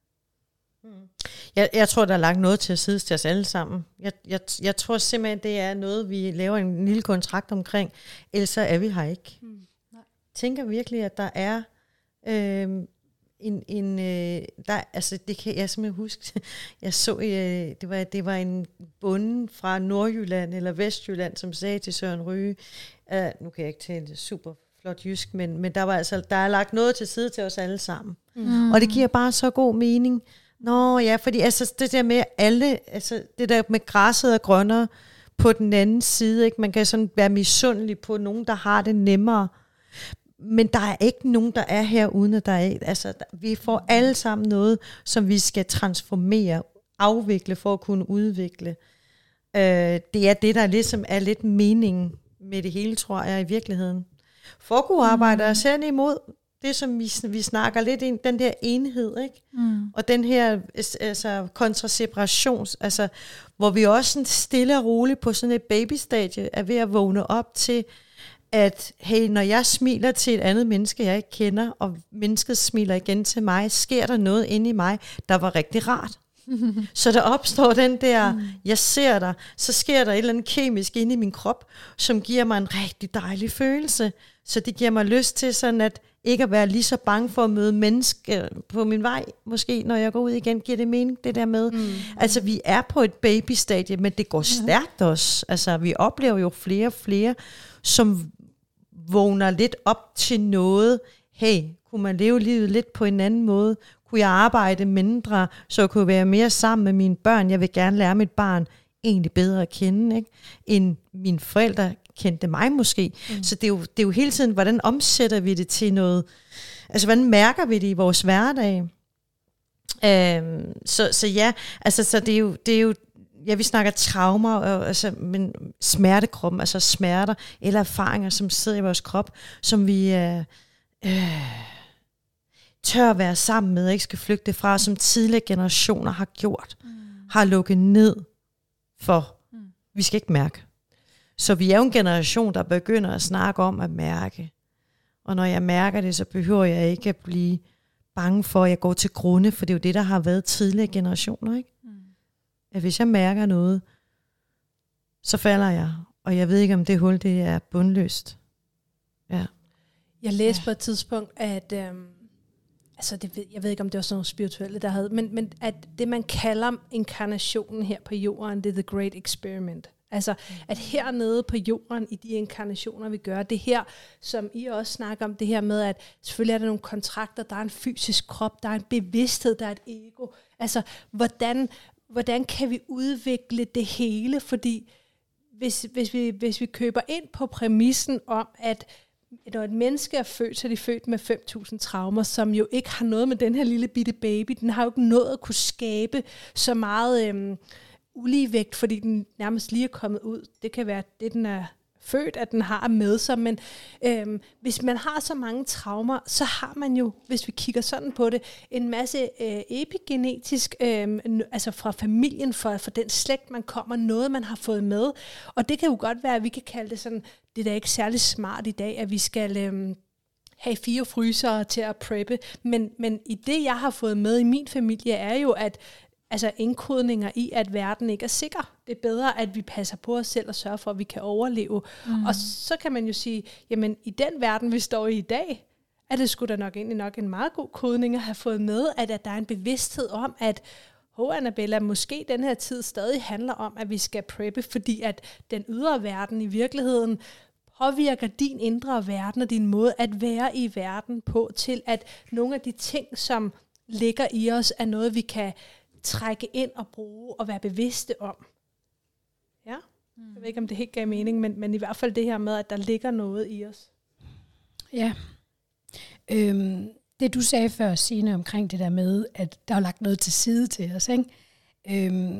Jeg, jeg tror, der er lagt noget til at sidde til os alle sammen. Jeg, jeg, jeg tror simpelthen, det er noget, vi laver en lille kontrakt omkring, ellers er vi her ikke. Mm. Nej. Tænker virkelig, at der er øh, en, en øh, der, altså det kan jeg simpelthen huske, jeg så, øh, det, var, det var en bonde fra Nordjylland eller Vestjylland, som sagde til Søren Ryge, øh, nu kan jeg ikke tale super flot jysk, men, men der, var altså, der er lagt noget til side til os alle sammen. Mm. Og det giver bare så god mening. Nå ja, fordi altså det der med alle, altså det der med græsset og grønnere på den anden side, ikke? Man kan sådan være misundelig på nogen, der har det nemmere, men der er ikke nogen, der er her uden at der er, altså vi får alle sammen noget, som vi skal transformere, afvikle for at kunne udvikle. Øh, det er det, der ligesom er lidt meningen med det hele, tror jeg, i virkeligheden. Forgruarbejder mm. selv imod det, som vi, vi snakker lidt ind, den der enhed, ikke? Mm. Og den her altså, kontraseparation, altså, hvor vi også sådan stille og roligt på sådan et babystadie er ved at vågne op til, at hey, når jeg smiler til et andet menneske, jeg ikke kender, og mennesket smiler igen til mig, sker der noget inde i mig, der var rigtig rart. Så der opstår den der, mm. jeg ser dig, så sker der et eller andet kemisk inde i min krop, som giver mig en rigtig dejlig følelse. Så det giver mig lyst til sådan at ikke at være lige så bange for at møde mennesker på min vej, måske når jeg går ud igen, giver det mening, det der med. Mm. Altså vi er på et babystadie, men det går stærkt også. Altså vi oplever jo flere og flere, som vågner lidt op til noget. Hey, kunne man leve livet lidt på en anden måde? Kunne jeg arbejde mindre, så jeg kunne være mere sammen med mine børn? Jeg vil gerne lære mit barn egentlig bedre at kende, ikke? End mine forældre kendte mig måske. Mm. Så det er, jo, det er jo hele tiden, hvordan omsætter vi det til noget? Altså, hvordan mærker vi det i vores hverdag? Øhm, så, så ja, altså, så det er jo, det er jo ja, vi snakker traumer, og, altså, men smertekroppen, altså smerter eller erfaringer, som sidder i vores krop, som vi øh, øh, tør at være sammen med, ikke skal flygte fra, som tidligere generationer har gjort, mm. har lukket ned for. Mm. Vi skal ikke mærke. Så vi er jo en generation, der begynder at snakke om at mærke. Og når jeg mærker det, så behøver jeg ikke at blive bange for, at jeg går til grunde, for det er jo det, der har været tidligere generationer, ikke? Mm. At hvis jeg mærker noget, så falder jeg. Og jeg ved ikke, om det hul, det er bundløst. Ja. Jeg læste ja. på et tidspunkt, at øhm, altså det ved, jeg ved ikke, om det var sådan nogle spirituelle, der havde, men, men at det, man kalder inkarnationen her på jorden, det er the great experiment. Altså, at hernede på jorden, i de inkarnationer, vi gør, det her, som I også snakker om, det her med, at selvfølgelig er der nogle kontrakter, der er en fysisk krop, der er en bevidsthed, der er et ego. Altså, hvordan, hvordan kan vi udvikle det hele? Fordi hvis, hvis, vi, hvis vi køber ind på præmissen om, at når et menneske er født, så er de født med fem tusind traumer, som jo ikke har noget med den her lille bitte baby. Den har jo ikke nået at kunne skabe så meget øhm, uligevægt, fordi den nærmest lige er kommet ud. Det kan være det, den er født, at den har med sig. Men øhm, hvis man har så mange traumer, så har man jo, hvis vi kigger sådan på det, en masse øh, epigenetisk, øh, altså fra familien, fra, fra den slægt, man kommer, noget, man har fået med. Og det kan jo godt være, at vi kan kalde det sådan, det er da ikke særlig smart i dag, at vi skal øh, have fire frysere til at preppe. Men, men i det, jeg har fået med i min familie, er jo, at altså indkodninger i, at verden ikke er sikker. Det er bedre, at vi passer på os selv og sørger for, at vi kan overleve. Mm. Og så kan man jo sige, jamen i den verden, vi står i i dag, er det sgu da nok egentlig nok en meget god kodning at have fået med, at, at der er en bevidsthed om, at hov, Annabella, måske den her tid stadig handler om, at vi skal preppe, fordi at den ydre verden i virkeligheden påvirker din indre verden og din måde at være i verden på, til at nogle af de ting, som ligger i os, er noget, vi kan trække ind og bruge og være bevidste om. Ja, mm. jeg ved ikke, om det helt gav mening, men, men i hvert fald det her med, at der ligger noget i os. Ja. Øhm, det du sagde før, Signe, omkring det der med, at der er lagt noget til side til os, ikke? Øhm,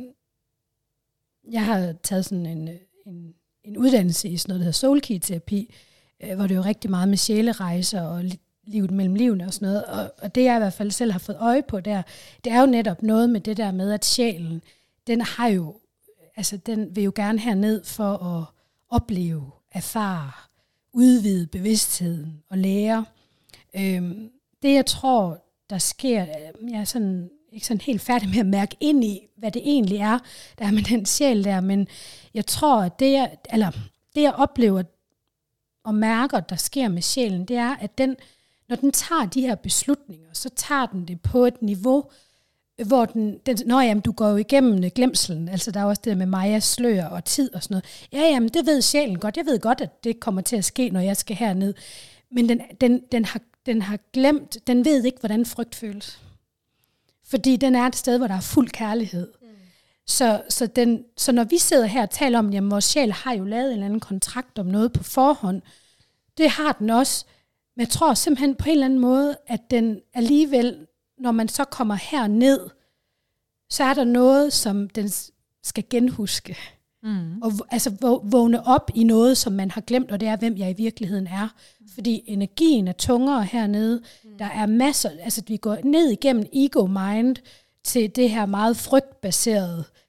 jeg har taget sådan en, en, en uddannelse i sådan noget, der hedder soulkey-terapi, øh, hvor det er jo rigtig meget med sjælerejser og livet mellem livene og sådan noget, og, og det jeg i hvert fald selv har fået øje på der, det er jo netop noget med det der med, at sjælen, den har jo, altså den vil jo gerne herned for at opleve, erfare, udvide bevidstheden og lære. Øhm, det jeg tror, der sker, jeg er sådan, ikke sådan helt færdig med at mærke ind i, hvad det egentlig er, der er med den sjæl der, men jeg tror, at det jeg, eller det jeg oplever og mærker, der sker med sjælen, det er, at den, når den tager de her beslutninger, så tager den det på et niveau, hvor den, den nå jamen, du går jo igennem glemselen, altså der er også det der med Majas slør og tid og sådan noget. Ja, jamen, det ved sjælen godt. Jeg ved godt, at det kommer til at ske, når jeg skal herned. Men den, den, den, har, den har glemt, den ved ikke, hvordan frygt føles. Fordi den er et sted, hvor der er fuld kærlighed. Mm. Så, så, den, så når vi sidder her og taler om, jamen vores sjæl har jo lavet en eller anden kontrakt om noget på forhånd, det har den også. Men jeg tror simpelthen på en eller anden måde, at den alligevel, når man så kommer herned, så er der noget, som den skal genhuske. Mm. Og altså vågne op i noget, som man har glemt, og det er, hvem jeg i virkeligheden er. Mm. Fordi energien er tungere hernede. Mm. Der er masser, altså vi går ned igennem ego-mind til det her meget frygtbaserede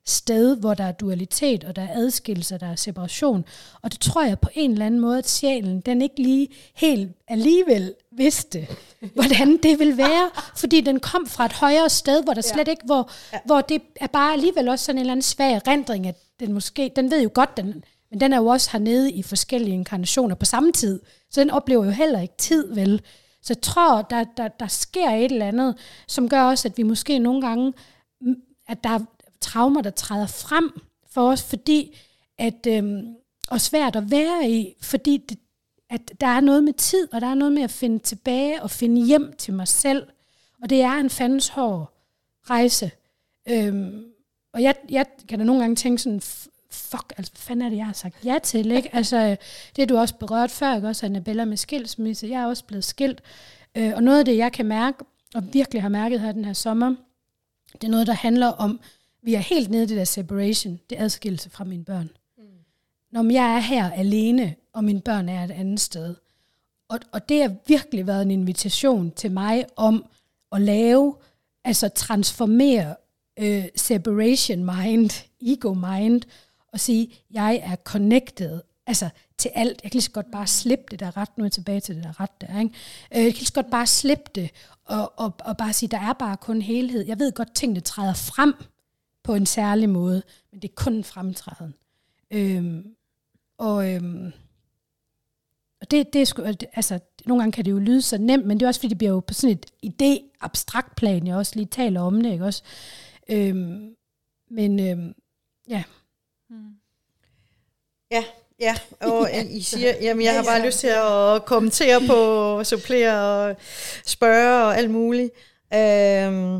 sted, hvor der er dualitet, og der er adskillelse, der er separation. Og det tror jeg på en eller anden måde, at sjælen, den ikke lige helt alligevel vidste, hvordan det vil være, fordi den kom fra et højere sted, hvor der slet ikke, hvor, ja. hvor det er bare alligevel også sådan en eller anden svag erindring, at den måske, den ved jo godt, den, men den er jo også hernede i forskellige inkarnationer på samme tid, så den oplever jo heller ikke tid, vel? Så jeg tror, der, der, der sker et eller andet, som gør også, at vi måske nogle gange, at der er traumer, der træder frem for os, fordi at, øhm, og svært at være i, fordi det, at der er noget med tid, og der er noget med at finde tilbage og finde hjem til mig selv. Og det er en fandens hård rejse. Øhm, og jeg, jeg kan da nogle gange tænke sådan, fuck, altså hvad fanden er det, jeg har sagt ja til, ikke? Altså, det er du også berørt før, ikke? Også Annabella med skilsmisse. Jeg er også blevet skilt. Øh, og noget af det, jeg kan mærke, og virkelig har mærket her den her sommer, det er noget, der handler om, vi er helt nede i det der separation, det er adskillelse fra mine børn. Mm. Når jeg er her alene, og mine børn er et andet sted. Og, og det har virkelig været en invitation til mig om at lave, altså transformere øh, separation mind, ego mind, og sige, jeg er connected, altså til alt. Jeg kan lige så godt bare slippe det der ret, nu er jeg tilbage til det der ret der, ikke? Jeg kan lige så godt bare slippe det, og, og, og bare sige, der er bare kun helhed. Jeg ved godt, tingene træder frem på en særlig måde, men det er kun en fremtræden. Øhm, og øhm, og det, det er sgu, altså, nogle gange kan det jo lyde så nemt, men det er også, fordi det bliver jo på sådan et idé-abstrakt plan, jeg også lige taler om det, ikke også? Øhm, men øhm, ja. Hmm. Ja, ja, og I siger, jamen jeg har bare lyst til at kommentere på, supplere og spørge og alt muligt. Øhm,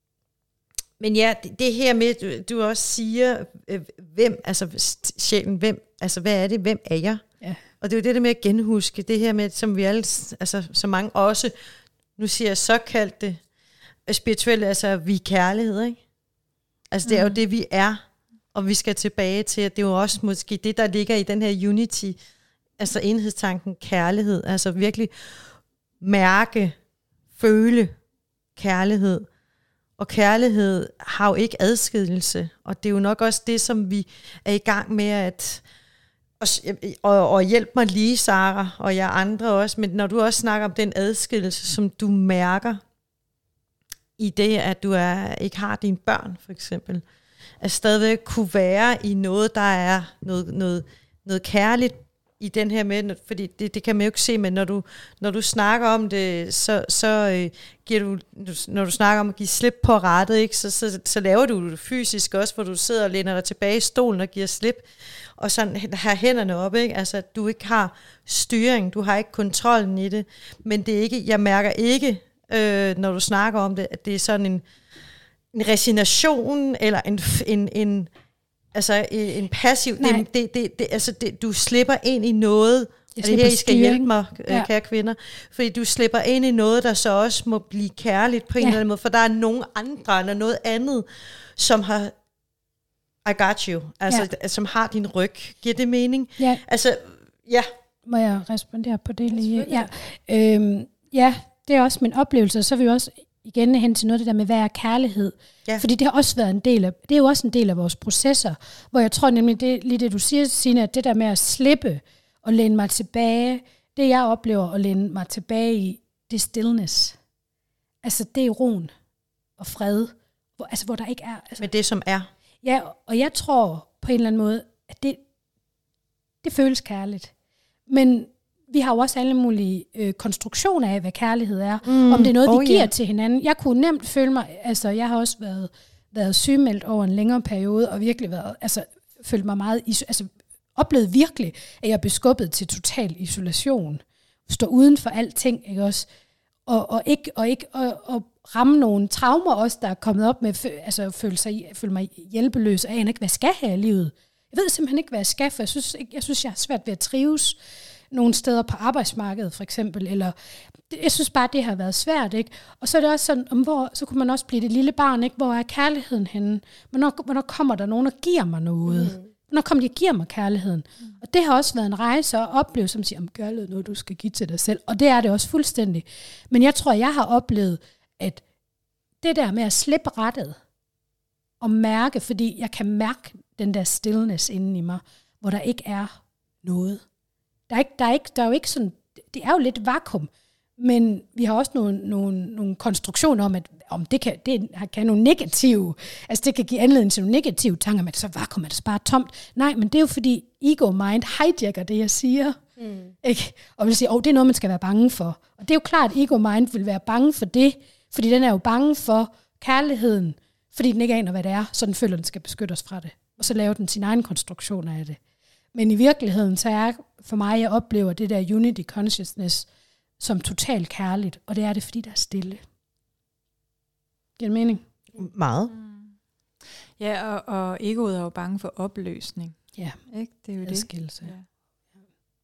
men ja, det, det her med, du, du også siger, øh, hvem, altså sjælen, hvem, altså hvad er det, hvem er jeg? Ja. Og det er jo det der med at genhuske, det her med, som vi alle, altså så mange også, nu siger jeg såkaldte spirituelle, altså vi er kærlighed, ikke? Altså det er jo det, vi er, og vi skal tilbage til, at det er jo også måske det, der ligger i den her unity, altså enhedstanken, kærlighed, altså virkelig mærke, føle kærlighed. Og kærlighed har jo ikke adskillelse, og det er jo nok også det, som vi er i gang med at, og, og, og hjælpe mig lige, Sara, og jeg andre også, men når du også snakker om den adskillelse, som du mærker i det, at du er, ikke har dine børn, for eksempel, at stadigvæk kunne være i noget, der er noget, noget, noget kærligt i den her med, fordi det, det kan man jo ikke se, men når du, når du snakker om det, så, så øh, giver du, når du snakker om at give slip på rettet, ikke, så, så, så laver du det fysisk også, hvor du sidder og læner dig tilbage i stolen og giver slip, og sådan har hænderne op, ikke? Altså, at du ikke har styring, du har ikke kontrollen i det, men det er ikke, jeg mærker ikke, øh, når du snakker om det, at det er sådan en, en resignation, eller en, en, en altså en passiv, det, det, det, det, altså det, du slipper ind i noget, og det her, I skal hjælpe mig, ja. Kære kvinder, fordi du slipper ind i noget, der så også må blive kærligt på en ja. eller anden måde, for der er nogen andre, eller noget andet, som har, I got you, altså ja. som har din ryg. Giver det mening? Ja. Altså, ja. Må jeg respondere på det lige? Ja. Øhm, ja, det er også min oplevelse, så vil vi også igen hen til noget det der med, hvad er kærlighed? Ja. Fordi det har også været en del af, det er jo også en del af vores processer, hvor jeg tror nemlig, det lige det du siger, Signe, at det der med at slippe og læne mig tilbage, det jeg oplever at læne mig tilbage i, det er stillness. Altså det er roen og fred, hvor, altså hvor der ikke er. Altså, med det som er. Ja, og jeg tror på en eller anden måde, at det, det føles kærligt. Men vi har jo også alle mulige øh, konstruktioner af, hvad kærlighed er. Mm, om det er noget, oh vi giver yeah. til hinanden. Jeg kunne nemt føle mig, altså jeg har også været, været sygemeldt over en længere periode, og virkelig været, altså følt mig meget, iso- altså oplevet virkelig, at jeg er beskubbet til total isolation. Stå uden for alting, ikke også? Og, og ikke, og ikke og, og ramme nogle traumer også, der er kommet op med, altså føle, sig, føle mig hjælpeløs, og jeg aner ikke, hvad jeg skal her i livet. Jeg ved simpelthen ikke, hvad jeg skal, for jeg synes, jeg, jeg synes, jeg har svært ved at trives nogle steder på arbejdsmarkedet, for eksempel, eller jeg synes bare, det har været svært, ikke? Og så er det også sådan, om hvor, så kunne man også blive det lille barn, ikke? Hvor er kærligheden henne? Hvornår, hvornår kommer der nogen, der giver mig noget? Mm. Hvornår kommer de og giver mig kærligheden? Mm. Og det har også været en rejse at opleve, som siger, gør noget, du skal give til dig selv. Og det er det også fuldstændig. Men jeg tror, jeg har oplevet, at det der med at slippe rettet, at mærke, fordi jeg kan mærke den der stillness inden i mig, hvor der ikke er noget. Der er, ikke, der er, ikke, der er jo ikke sådan, det er jo lidt vakuum, men vi har også nogle, nogle, nogle konstruktioner om, at om det kan, det kan nogle negative, altså det kan give anledning til nogle negative tanker, men så vakuum er det bare tomt. Nej, men det er jo fordi ego-mind hijacker det, jeg siger. Mm. Ikke? Og vil sige, åh, oh, det er noget, man skal være bange for. Og det er jo klart, at ego-mind vil være bange for det, fordi den er jo bange for kærligheden, fordi den ikke aner, hvad det er, så den føler, den skal beskytte os fra det. Og så laver den sin egen konstruktion af det. Men i virkeligheden, så er for mig, jeg oplever det der unity consciousness som totalt kærligt, og det er det, fordi der er stille. Giver det mening? Meget. Mm. Ja, og, og egoet er jo bange for opløsning. Ja, ikke? Det er jo adskillelse. det. Ja.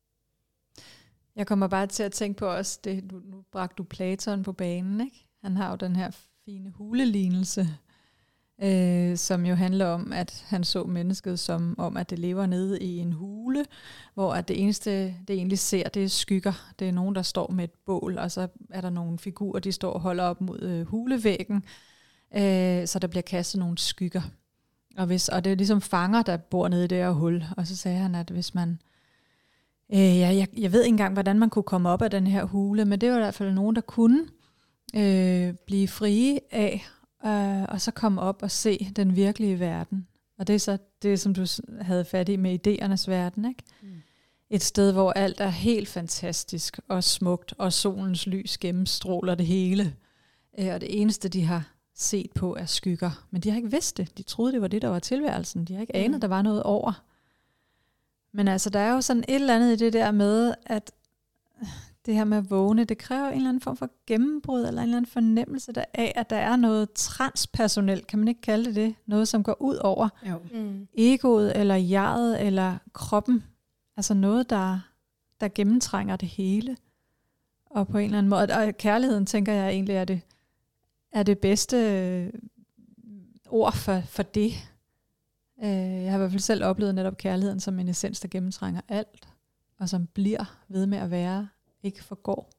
Jeg kommer bare til at tænke på også, det, nu, nu bragte du Platon på banen, ikke? Han har jo den her fine hulelignelse, øh, som jo handler om, at han så mennesket som om, at det lever nede i en hule, hvor at det eneste, det egentlig ser, det er skygger. Det er nogen, der står med et bål, og så er der nogle figurer, de står og holder op mod øh, hulevæggen, øh, så der bliver kastet nogle skygger. Og, hvis, og det er ligesom fanger, der bor nede i det her hul. Og så sagde han, at hvis man... Øh, ja, jeg, jeg ved ikke engang, hvordan man kunne komme op af den her hule, men det var i hvert fald nogen, der kunne øh, blive frie af, øh, og så komme op og se den virkelige verden. Og det er så det, som du havde fat i med idéernes verden, ikke? Mm. Et sted, hvor alt er helt fantastisk og smukt, og solens lys gennemstråler det hele. Øh, og det eneste, de har set på, er skygger. Men de har ikke vidst det. De troede, det var det, der var tilværelsen. De har ikke anet, mm. der var noget over. Men altså, der er jo sådan et eller andet i det der med, at det her med at vågne, det kræver en eller anden form for gennembrud, eller en eller anden fornemmelse der af, at der er noget transpersonelt, kan man ikke kalde det det? Noget, som går ud over Jo. Mm. egoet, eller jeget, eller kroppen. Altså noget, der, der gennemtrænger det hele. Og på en eller anden måde, og kærligheden, tænker jeg egentlig, er det, er det bedste ord for, for det. Jeg har i hvert fald selv oplevet netop kærligheden som en essens, der gennemtrænger alt, og som bliver ved med at være, ikke forgår.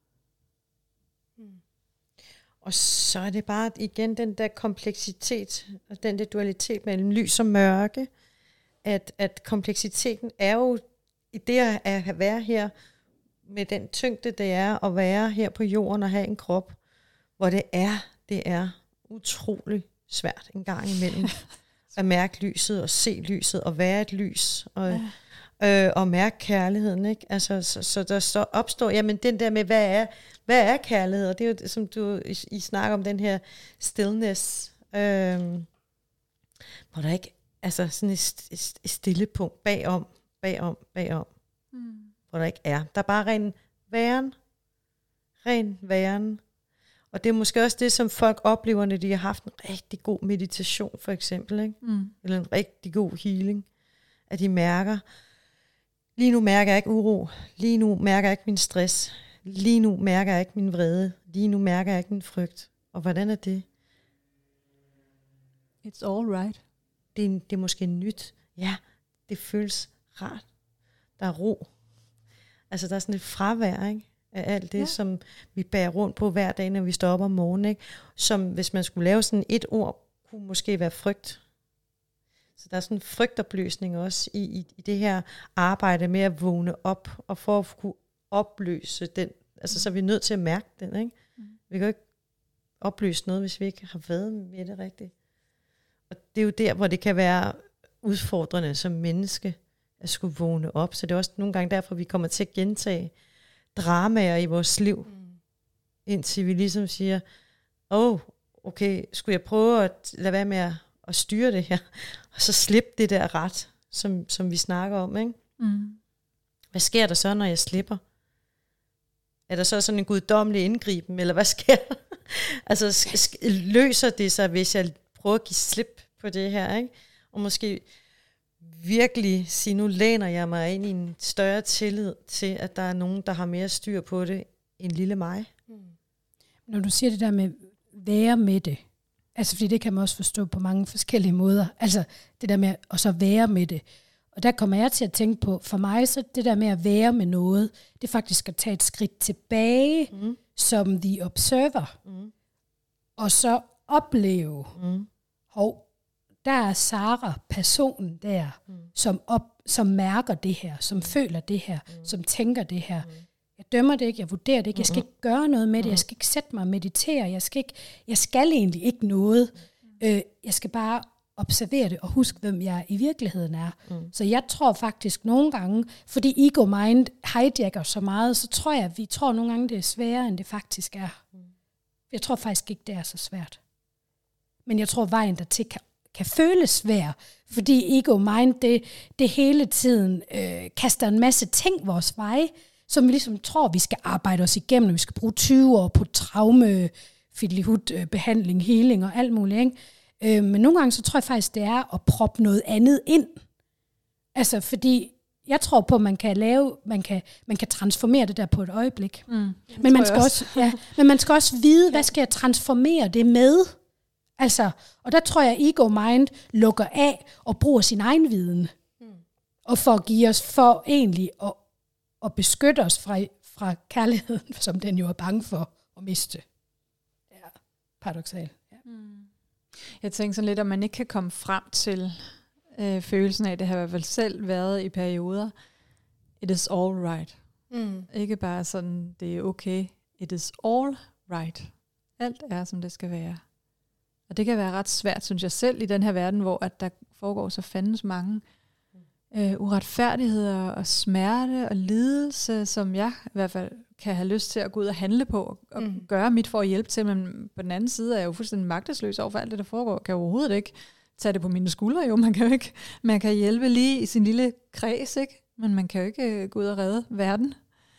Mm. Og så er det bare igen den der kompleksitet, og den der dualitet mellem lys og mørke, at, at kompleksiteten er jo i det at være her, med den tyngde det er at være her på jorden og have en krop, hvor det er, det er utrolig svært en gang imellem. At mærke lyset og se lyset og være et lys og, ja. øh, og mærke kærligheden, ikke? Altså, så, så der så opstår, jamen den der med, hvad er, hvad er kærlighed? Og det er jo, som du I, I snakker om, den her stillness, øh, hvor der ikke, altså sådan et, et stille punkt bagom, bagom, bagom, mm. hvor der ikke er. Der er bare ren væren, ren væren. Og det er måske også det, som folk oplever, når de har haft en rigtig god meditation, for eksempel, ikke? Mm. Eller en rigtig god healing, at de mærker, lige nu mærker jeg ikke uro, lige nu mærker jeg ikke min stress, lige nu mærker jeg ikke min vrede, lige nu mærker jeg ikke min frygt. Og hvordan er det? It's all right. Det er, det er måske nyt. Ja, det føles rart. Der er ro. Altså, der er sådan et fravær, ikke? Af alt det, ja. Som vi bærer rundt på hver dag, når vi står op om morgenen, ikke? Som hvis man skulle lave sådan et ord, kunne måske være frygt. Så der er sådan en frygtopløsning også i, i, i det her arbejde med at vågne op, og for at kunne opløse den, altså så er vi nødt til at mærke den, ikke? Mm. Vi kan jo ikke opløse noget, hvis vi ikke har været med det rigtigt. Og det er jo der, hvor det kan være udfordrende som menneske, at skulle vågne op. Så det er også nogle gange derfor, vi kommer til at gentage dramaer i vores liv, mm. indtil vi ligesom siger, åh, oh, okay, skulle jeg prøve at lade være med at, at styre det her, og så slippe det der ret, som, som vi snakker om, ikke? Mm. Hvad sker der så, når jeg slipper? Er der så sådan en guddommelig indgriben, eller hvad sker der? Altså, sk- løser det sig, hvis jeg prøver at give slip på det her, ikke? Og måske virkelig sige, nu læner jeg mig ind i en større tillid til, at der er nogen, der har mere styr på det, end lille mig. Mm. Når du siger det der med være med det, altså fordi det kan man også forstå på mange forskellige måder, altså det der med at så være med det, og der kommer jeg til at tænke på, for mig så det der med at være med noget, det er faktisk at tage et skridt tilbage, mm. som the observer, mm. og så opleve, mm. hov, der er Sara personen der, mm. som, op, som mærker det her, som mm. føler det her, mm. som tænker det her. Mm. Jeg dømmer det ikke, jeg vurderer det ikke, jeg skal ikke gøre noget med det, jeg skal ikke sætte mig og meditere, jeg skal, ikke, jeg skal egentlig ikke noget. Mm. Øh, jeg skal bare observere det og huske, hvem jeg i virkeligheden er. Mm. Så jeg tror faktisk nogle gange, fordi ego mind hijacker så meget, så tror jeg, at vi tror nogle gange, det er sværere, end det faktisk er. Mm. Jeg tror faktisk ikke, det er så svært. Men jeg tror, vejen dertil kan, kan føles svær, fordi ego mind, det, det hele tiden øh, kaster en masse ting vores vej, som vi ligesom tror, vi skal arbejde os igennem, vi skal bruge tyve år på traume, fiddlyhut, behandling, healing og alt muligt, ikke? Øh, men nogle gange, så tror jeg faktisk, det er at proppe noget andet ind. Altså, fordi jeg tror på, at man kan lave, man kan, man kan transformere det der på et øjeblik. Mm, men, man skal også, ja, men man skal også vide, hvad skal jeg transformere det med? Altså, og der tror jeg, at ego mind lukker af og bruger sin egen viden. Mm. Og for at give os, for egentlig at, at beskytte os fra, fra kærligheden, som den jo er bange for at miste. Ja, paradoksalt. Ja. Mm. Jeg tænker sådan lidt, at man ikke kan komme frem til øh, følelsen af, det har i hvert fald selv været i perioder. It is all right. Mm. Ikke bare sådan, det er okay. It is all right. Alt er, som det skal være. Og det kan være ret svært, synes jeg selv, i den her verden, hvor at der foregår så fandens mange øh, uretfærdigheder og smerte og lidelse, som jeg i hvert fald kan have lyst til at gå ud og handle på og, og mm. gøre mit for at hjælpe til. Men på den anden side er jeg jo fuldstændig magtesløs over for alt det, der foregår. Kan jeg overhovedet ikke tage det på mine skuldre, jo. Man kan jo ikke, man kan hjælpe lige i sin lille kreds, ikke? Men man kan jo ikke uh, gå ud og redde verden.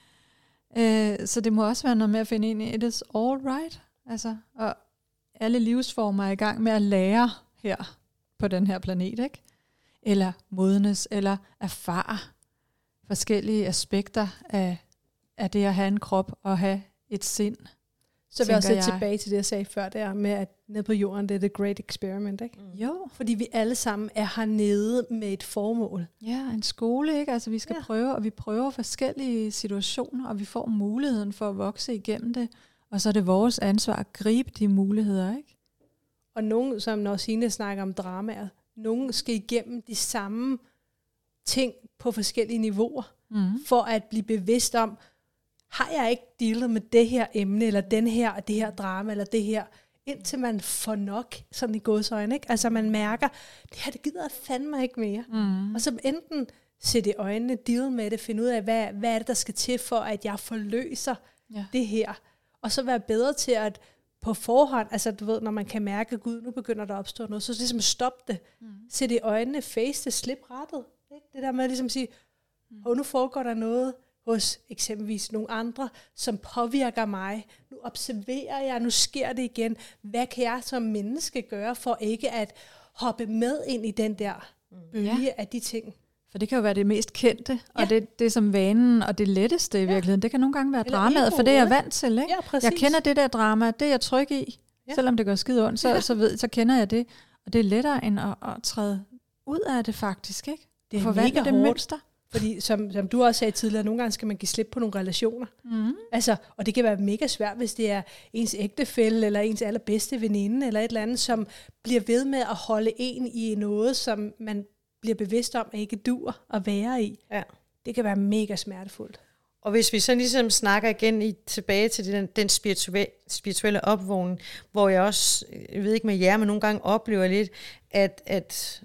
Uh, så det må også være noget med at finde ind i, it is all right. Altså, og alle livsformer er i gang med at lære her på den her planet, ikke? Eller modnes, eller erfare forskellige aspekter af, af det at have en krop og have et sind. Så vil jeg også lidt tilbage til det, jeg sagde før, der med, at nede på jorden, det er the great experiment, ikke? Mm. Jo. Fordi vi alle sammen er hernede med et formål. Ja, en skole, ikke? Altså vi skal ja. prøve, og vi prøver forskellige situationer, og vi får muligheden for at vokse igennem det. Og så er det vores ansvar at gribe de muligheder, ikke? Og nogen, som når Signe snakker om dramaer, nogen skal igennem de samme ting på forskellige niveauer, mm. for at blive bevidst om, har jeg ikke dealet med det her emne, eller den her, og det her drama, eller det her, indtil man får nok, sådan i gåseøjne, ikke? Altså man mærker, det her, det gider jeg fandme ikke mere. Mm. Og så enten sætte i øjnene, deal med det, finde ud af, hvad, hvad er det, der skal til, for at jeg forløser ja. det her. Og så være bedre til at på forhånd, altså du ved, når man kan mærke, gud, nu begynder der at opstå noget, så ligesom stoppe det. Mm. Sætte i øjnene, face det, slip rettet. Ikke? Det der med at ligesom sige, mm. nu foregår der noget hos eksempelvis nogle andre, som påvirker mig. Nu observerer jeg, nu sker det igen. Hvad kan jeg som menneske gøre for ikke at hoppe med ind i den der bølge ja. af de ting? For det kan jo være det mest kendte, ja. og det, det som vanen, og det letteste i virkeligheden. Ja. Det kan nogle gange være Eller dramaet, for det er jeg vant til. Ikke? Ja, jeg kender det der drama, det er jeg tryg i. Ja. Selvom det gør skide ondt, så, ja. så, ved, så kender jeg det. Og det er lettere end at, at træde ud af det faktisk. Ikke? Det er mega det hårdt. Mønster. Fordi som, som du også sagde tidligere, nogle gange skal man give slip på nogle relationer. Mm. Altså, og det kan være mega svært, hvis det er ens ægtefælle, eller ens allerbedste veninde, eller et eller andet, som bliver ved med at holde en i noget, som man bliver bevidst om, at ikke dur at være i. Ja. Det kan være mega smertefuldt. Og hvis vi så ligesom snakker igen i, tilbage til den, den spirituelle, spirituelle opvågning, hvor jeg også, jeg ved ikke med jer, men nogle gange oplever lidt, at, at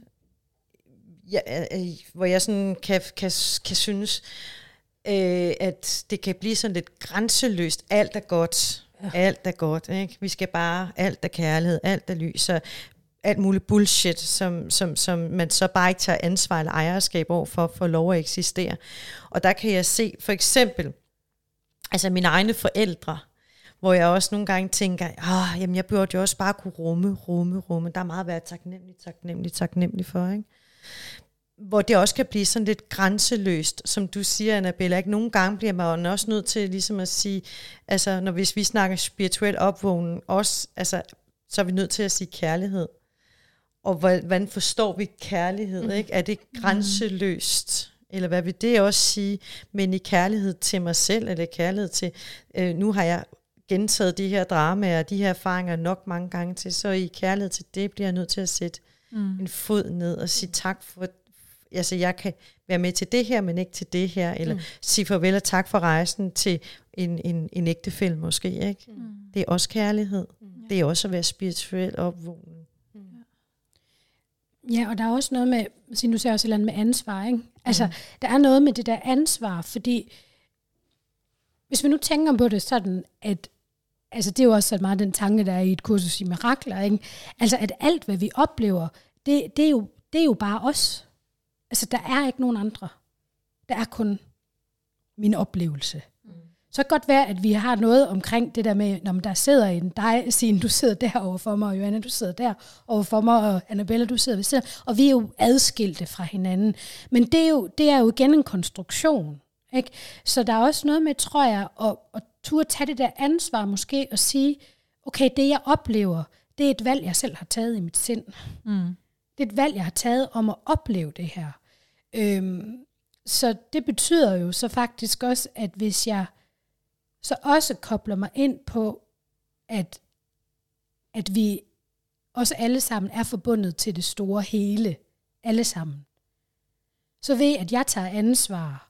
ja, hvor jeg sådan kan, kan, kan synes, øh, at det kan blive sådan lidt grænseløst. Alt er godt. Ja. Alt er godt. Ikke? Vi skal bare, alt er kærlighed, alt er lys. Så alt muligt bullshit, som, som, som man så bare ikke tager ansvar eller ejerskab over for, for lov at eksistere. Og der kan jeg se, for eksempel, altså mine egne forældre, hvor jeg også nogle gange tænker, ah, jamen jeg burde jo også bare kunne rumme, rumme, rumme. Der er meget at være taknemmelig, taknemmelig, taknemmelig for, ikke? Hvor det også kan blive sådan lidt grænseløst, som du siger, Annabella. Ikke? Nogle gange bliver man også nødt til ligesom at sige, altså når hvis vi snakker spirituel opvågning, også, altså, så er vi nødt til at sige kærlighed. Og hvordan forstår vi kærlighed? Ikke? Er det grænseløst? Eller hvad vil det også sige? Men i kærlighed til mig selv, eller kærlighed til, øh, nu har jeg gentaget de her dramaer, de her erfaringer nok mange gange til, så i kærlighed til det bliver jeg nødt til at sætte mm. en fod ned og sige tak for, altså jeg kan være med til det her, men ikke til det her, eller mm. sige farvel og tak for rejsen til en, en, en ægtefælle måske, ikke? Mm. Det er også kærlighed. Mm. Det er også at være spirituel opvågning. Mm. Ja, og der er også noget med, nu ser jeg også et eller andet med ansvar, ikke? Altså, mm. der er noget med det der ansvar, fordi hvis vi nu tænker på det sådan, at altså det er jo også så meget den tanke, der er i et kursus i mirakler, ikke? Altså at alt, hvad vi oplever, det, det, er jo, det er jo bare os. Altså der er ikke nogen andre. Der er kun min oplevelse. Mm. Så kan det godt være, at vi har noget omkring det der med, når der sidder en dig, Signe, du sidder der overfor mig, og Joanna, du sidder der overfor mig, og Annabella, du sidder ved siden, og vi er jo adskilte fra hinanden. Men det er jo, det er jo igen en konstruktion. Ikke? Så der er også noget med, tror jeg, at, at turde tage det der ansvar måske, og sige, okay, det jeg oplever, det er et valg, jeg selv har taget i mit sind. Mm. Det er et valg, jeg har taget om at opleve det her. Øhm, så det betyder jo så faktisk også, at hvis jeg så også kobler mig ind på, at, at vi også alle sammen er forbundet til det store hele, alle sammen, så ved at jeg tager ansvar,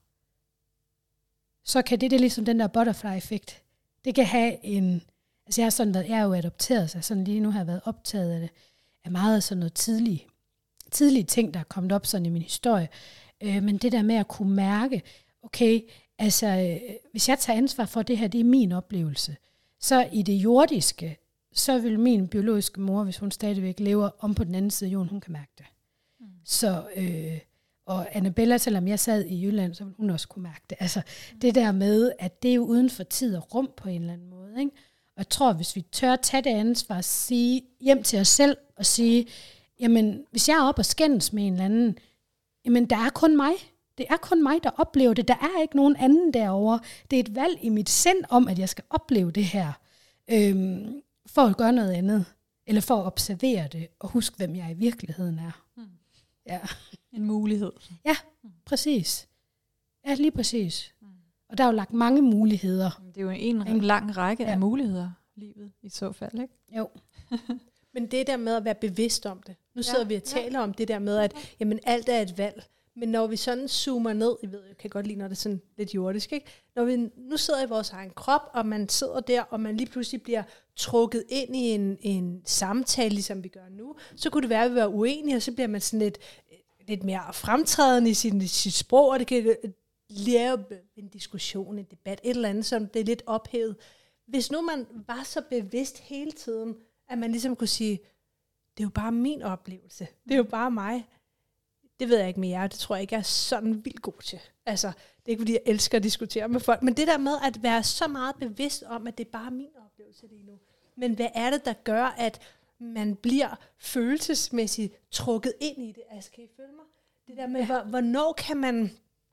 så kan det, det er ligesom den der butterfly-effekt. Det kan have en, altså jeg er, sådan, jeg er jo adopteret, så sådan lige nu har jeg været optaget af det, af meget sådan noget tidlige, tidlige ting, der er kommet op sådan i min historie. Øh, men det der med at kunne mærke, okay, altså øh, hvis jeg tager ansvar for det her, det er min oplevelse, så i det jordiske, så vil min biologiske mor, hvis hun stadigvæk lever om på den anden side af jorden, hun kan mærke det. Mm. Så øh, og Annabella, selvom jeg sad i Jylland, så ville hun også kunne mærke det. Altså mm. det der med, at det er jo uden for tid og rum på en eller anden måde. Ikke? Og jeg tror, hvis vi tør tage det ansvar, at sige hjem til os selv og sige, jamen hvis jeg er oppe og skændes med en eller anden, jamen der er kun mig. Det er kun mig, der oplever det. Der er ikke nogen anden derovre. Det er et valg i mit sind om, at jeg skal opleve det her, øhm, for at gøre noget andet. Eller for at observere det og huske, hvem jeg i virkeligheden er. Mm. Ja. En mulighed. Ja, præcis. Ja, lige præcis. Mm. Og der er jo lagt mange muligheder. Det er jo en, en lang række ja. af muligheder, livet i så fald, ikke? Jo. Men det der med at være bevidst om det. Nu sidder ja, vi og taler ja. om det der med, at jamen, alt er et valg. Men når vi sådan zoomer ned, jeg ved, jeg kan godt lide, når det er sådan lidt jordisk, ikke? Når vi nu sidder i vores egen krop, og man sidder der, og man lige pludselig bliver trukket ind i en, en samtale, ligesom vi gør nu, så kunne det være, at vi var uenige, og så bliver man sådan lidt, lidt mere fremtrædende i sin, sit sprog, og det kan lave en diskussion, en debat, et eller andet, som det er lidt ophævet. Hvis nu man var så bevidst hele tiden, at man ligesom kunne sige, det er jo bare min oplevelse, det er jo bare mig. Det ved jeg ikke med jer, det tror jeg ikke, jeg er sådan vildt god til. Altså, det er ikke, fordi jeg elsker at diskutere med folk, men det der med at være så meget bevidst om, at det er bare min oplevelse lige nu. Men hvad er det, der gør, at man bliver følelsesmæssigt trukket ind i det? Altså, kan I følge mig? Det der med, ja. hvornår kan man,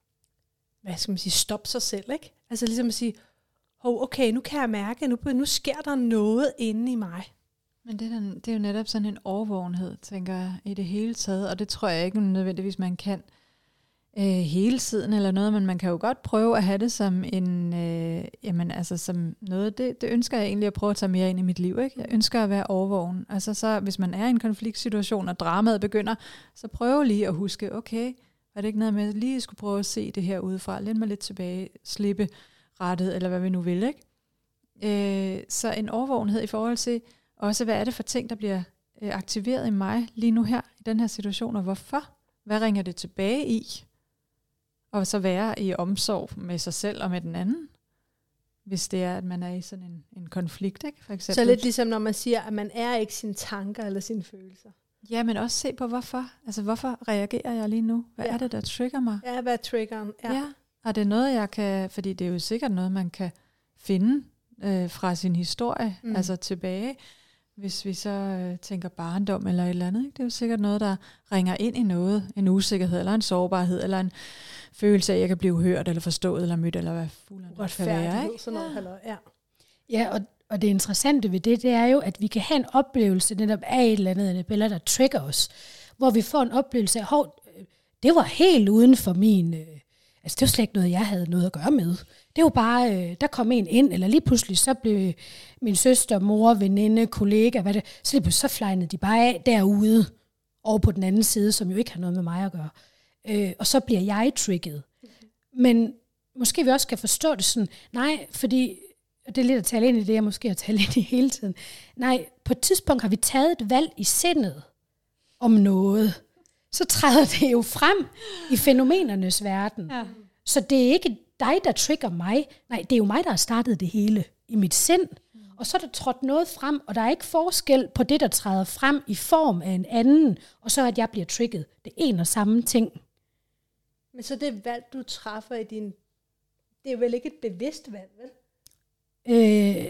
hvad skal man sige, stoppe sig selv, ikke? Altså ligesom at sige, oh, okay, nu kan jeg mærke, nu, nu sker der noget inde i mig. Men det er, den, det er jo netop sådan en overvågenhed, tænker jeg, i det hele taget, og det tror jeg ikke nødvendigvis, man kan øh, hele tiden eller noget, men man kan jo godt prøve at have det som en, øh, jamen altså som noget, det, det ønsker jeg egentlig at prøve at tage mere ind i mit liv, ikke? Jeg ønsker at være overvågen. Altså så, hvis man er i en konfliktsituation, og dramaet begynder, så prøv lige at huske, okay, var det ikke noget med, at lige skulle prøve at se det her udefra, læn mig lidt tilbage, slippe rettet, eller hvad vi nu vil, ikke? Øh, så en overvågenhed i forhold til, også hvad er det for ting, der bliver øh, aktiveret i mig lige nu her, i den her situation, og hvorfor? Hvad ringer det tilbage i? Og så være i omsorg med sig selv og med den anden, hvis det er, at man er i sådan en, en konflikt, ikke? For eksempel. Så lidt ligesom når man siger, at man er ikke sine tanker eller sine følelser. Ja, men også se på hvorfor. Altså hvorfor reagerer jeg lige nu? Hvad ja. er det, der trigger mig? Ja, hvad er triggeren? Ja. ja. Og det er noget, jeg kan, fordi det er jo sikkert noget, man kan finde øh, fra sin historie, mm. altså tilbage. Hvis vi så øh, tænker barndom eller et eller andet, ikke? Det er jo sikkert noget, der ringer ind i noget. En usikkerhed, eller en sårbarhed, eller en følelse af, at jeg kan blive hørt, eller forstået, eller mødt, eller hvad fulderne kan være. Ikke? Sådan noget, ja. ja. Ja, og, og det interessante ved det, det er jo, at vi kan have en oplevelse netop af et eller andet, eller der trigger os, hvor vi får en oplevelse af, hov, det var helt uden for min... Øh, altså, det var slet ikke noget, jeg havde noget at gøre med. Det var bare, øh, der kom en ind, eller lige pludselig så blev min søster, mor, veninde, kollega, hvad det, så lige pludselig så flejnede de bare af derude over på den anden side, som jo ikke har noget med mig at gøre. Øh, og så bliver jeg trigget. Men måske vi også kan forstå det sådan, nej, fordi, og det er lidt at tale ind i det, jeg måske har talt ind i hele tiden, nej, på et tidspunkt har vi taget et valg i sindet om noget, så træder det jo frem i fænomenernes verden. Ja. Så det er ikke dig, der trigger mig, nej, det er jo mig, der har startet det hele i mit sind, mm. og så er der trådt noget frem, og der er ikke forskel på det, der træder frem i form af en anden, og så at jeg bliver trigget. Det er en og samme ting. Men så det valg, du træffer i din... Det er vel ikke et bevidst valg, vel? Øh,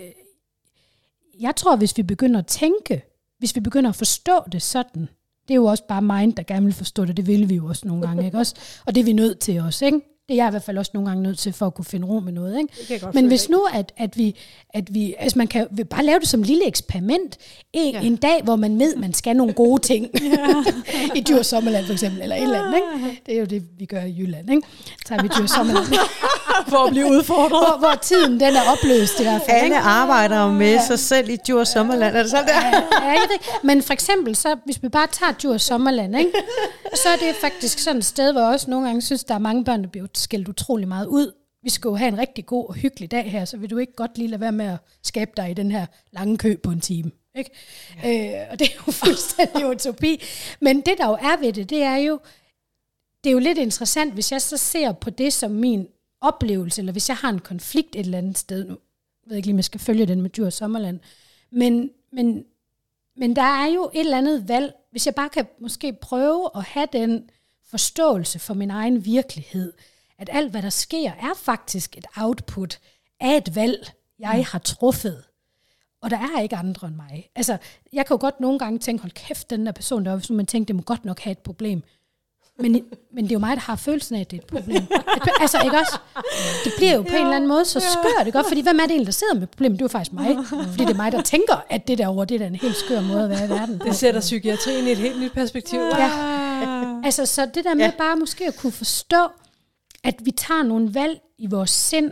jeg tror, hvis vi begynder at tænke, hvis vi begynder at forstå det sådan, det er jo også bare mind, der gerne vil forstå det, det vil vi jo også nogle gange, ikke også? Og det er vi nødt til også, ikke? Det er jeg i hvert fald også nogle gange nødt til, for at kunne finde ro med noget, ikke? Men hvis nu, at, at, vi, at vi, altså man kan vi bare lave det som et lille eksperiment, en, ja. en dag, hvor man ved, man skal nogle gode ting, ja. i Djurs Sommerland for eksempel, eller et eller andet, ikke? Det er jo det, vi gør i Jylland, ikke? Så tager vi Djurs Sommerland. For at blive udfordret. Hvor, hvor tiden, den er opløst i hvert fald, Alle ikke? arbejder med ja. sig selv i Djurs Sommerland, er det sådan der? Ja, jeg ved ikke. Men for eksempel, så, hvis vi bare tager Djurs Sommerland, ikke? Så er det faktisk sådan et sted, hvor også nogle gange synes, der er mange børn, der bliver skældt utrolig meget ud. Vi skal jo have en rigtig god og hyggelig dag her, så vil du ikke godt lige lade være med at skabe dig i den her lange kø på en time. Ikke? Ja. Øh, og det er jo fuldstændig utopi. Men det, der jo er ved det, det er jo, det er jo lidt interessant, hvis jeg så ser på det som min oplevelse, eller hvis jeg har en konflikt et eller andet sted. Nu ved jeg ikke lige, om jeg skal følge den med Djurs Sommerland. Men, men, men der er jo et eller andet valg, hvis jeg bare kan måske prøve at have den forståelse for min egen virkelighed, at alt, hvad der sker, er faktisk et output af et valg, jeg har truffet. Og der er ikke andre end mig. Altså, jeg kan jo godt nogle gange tænke, hold kæft, den der person der, hvis man tænker, det må godt nok have et problem. Men, men det er jo mig, der har følelsen af, at det er et problem. Altså, ikke også? Det bliver jo på ja, en eller anden måde så skørt, ikke også? Fordi hvem er det egentlig, der sidder med problemet? Det er jo faktisk mig. Fordi det er mig, der tænker, at det derovre, det er en helt skør måde at være i verden. Det sætter psykiatrien i et helt nyt perspektiv. Ja. Altså, så det der med ja. bare måske at kunne forstå, at vi tager nogle valg i vores sind,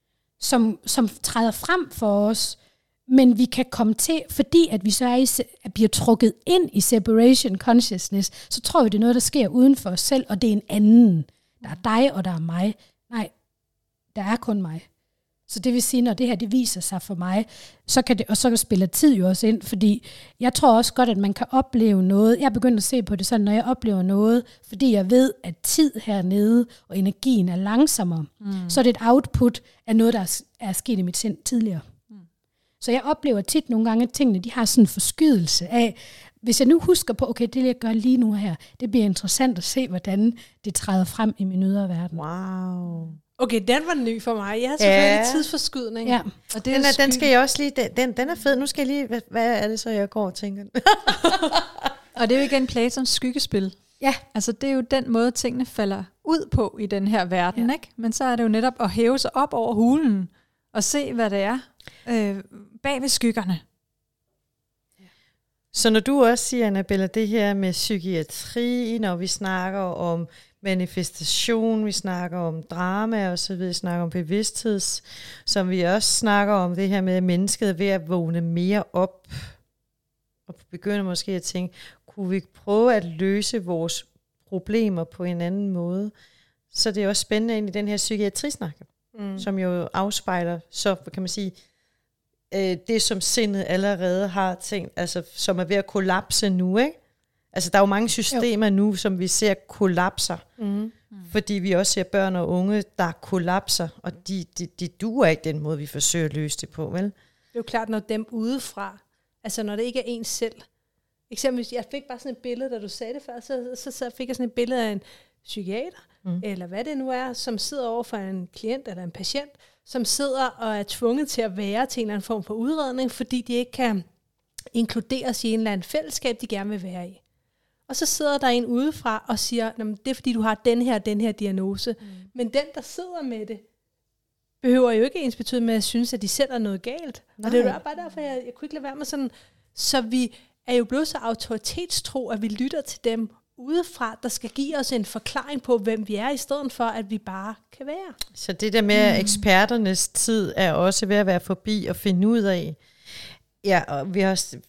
som, som træder frem for os, men vi kan komme til, fordi at vi så er i, at bliver trukket ind i separation consciousness, så tror vi, det er noget, der sker uden for os selv, og det er en anden. Der er dig, og der er mig. Nej, der er kun mig. Så det vil sige, når det her det viser sig for mig, så kan det, og så spiller tid jo også ind, fordi jeg tror også godt, at man kan opleve noget. Jeg er begyndt at se på det sådan, når jeg oplever noget, fordi jeg ved, at tid hernede og energien er langsommere, mm. så er det et output af noget, der er sket i mit sind tidligere. Mm. Så jeg oplever tit nogle gange, at tingene de har sådan en forskydelse af, hvis jeg nu husker på, okay, det jeg gør lige nu her, det bliver interessant at se, hvordan det træder frem i min ydre verden. Wow. Okay, den var ny for mig. Jeg har selvfølgelig ja. tidsforskydning. Ja. Og det den, er, den skal jeg også lige, den, den er fed. Nu skal jeg lige, hvad, hvad er det så, jeg går og tænker? Og det er jo igen Platons skyggespil. Ja. Altså det er jo den måde, tingene falder ud på i den her verden, ja. ikke? Men så er det jo netop at hæve sig op over hulen og se, hvad det er øh, bag ved skyggerne. Så når du også siger, Annabella, det her med psykiatri, når vi snakker om manifestation, vi snakker om drama og så videre, vi snakker om bevidstheds, som vi også snakker om det her med, at mennesket er ved at vågne mere op og begynde måske at tænke, kunne vi prøve at løse vores problemer på en anden måde? Så det er også spændende ind i den her psykiatrisnak, mm. som jo afspejler, så kan man sige, øh, det som sindet allerede har tænkt, altså som er ved at kollapse nu, ikke? Altså, der er jo mange systemer jo. nu, som vi ser kollapser. Mm. Mm. Fordi vi også ser børn og unge, der kollapser. Og de, de, de duer ikke den måde, vi forsøger at løse det på, vel? Det er jo klart, når dem udefra, altså når det ikke er ens selv. Eksempelvis, jeg fik bare sådan et billede, da du sagde det før, så, så, så fik jeg sådan et billede af en psykiater, mm. eller hvad det nu er, som sidder over for en klient eller en patient, som sidder og er tvunget til at være til en eller anden form for udredning, fordi de ikke kan inkluderes i en eller anden fællesskab, de gerne vil være i. Og så sidder der en udefra og siger, det er fordi du har den her den her diagnose. Mm. Men den, der sidder med det, behøver jo ikke ens betyde med at synes, at de selv er noget galt. Nej. Og det er jo bare derfor, jeg, jeg kunne ikke lade være med sådan, så vi er jo blevet så autoritetstro, at vi lytter til dem udefra, der skal give os en forklaring på, hvem vi er, i stedet for, at vi bare kan være. Så det der med, mm. eksperternes tid er også ved at være forbi og finde ud af. Ja, og vi har også...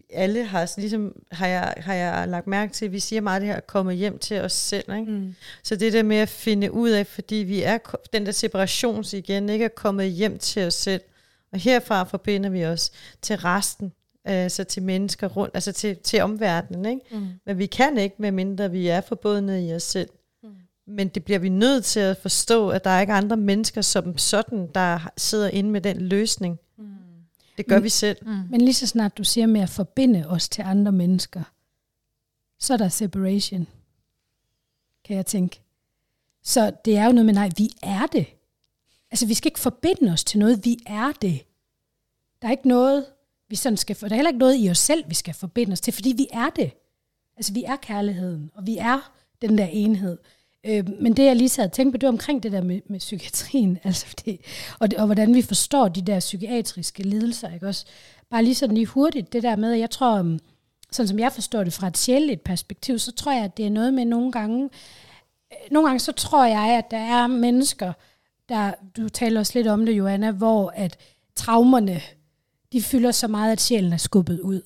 alle har, sådan, ligesom har jeg, har jeg lagt mærke til, at vi siger meget det her, at komme hjem til os selv. Ikke? Mm. Så det der med at finde ud af, fordi vi er, den der separation igen, ikke er kommet hjem til os selv. Og herfra forbinder vi os til resten, altså til mennesker rundt, altså til, til omverdenen. Ikke? Mm. Men vi kan ikke, medmindre vi er forbundet i os selv. Mm. Men det bliver vi nødt til at forstå, at der er ikke andre mennesker som sådan, der sidder inde med den løsning. Mm. Det gør men, vi selv. Mm. Men lige så snart du siger med at forbinde os til andre mennesker, så er der separation, kan jeg tænke. Så det er jo noget med, nej, vi er det. Altså, vi skal ikke forbinde os til noget, vi er det. Der er ikke noget, vi sådan skal, der er heller ikke noget i os selv, vi skal forbinde os til, fordi vi er det. Altså, vi er kærligheden, og vi er den der enhed. Øh, men det, jeg lige sad og tænkte på, det var omkring det der med, med psykiatrien, altså det, og, det, og hvordan vi forstår de der psykiatriske lidelser, ikke også? Bare lige sådan lige hurtigt, det der med, at jeg tror, sådan som jeg forstår det fra et sjældent perspektiv, så tror jeg, at det er noget med nogle gange, nogle gange så tror jeg, at der er mennesker, der, du taler også lidt om det, Joanna, hvor at traumerne, de fylder så meget, at sjælen er skubbet ud.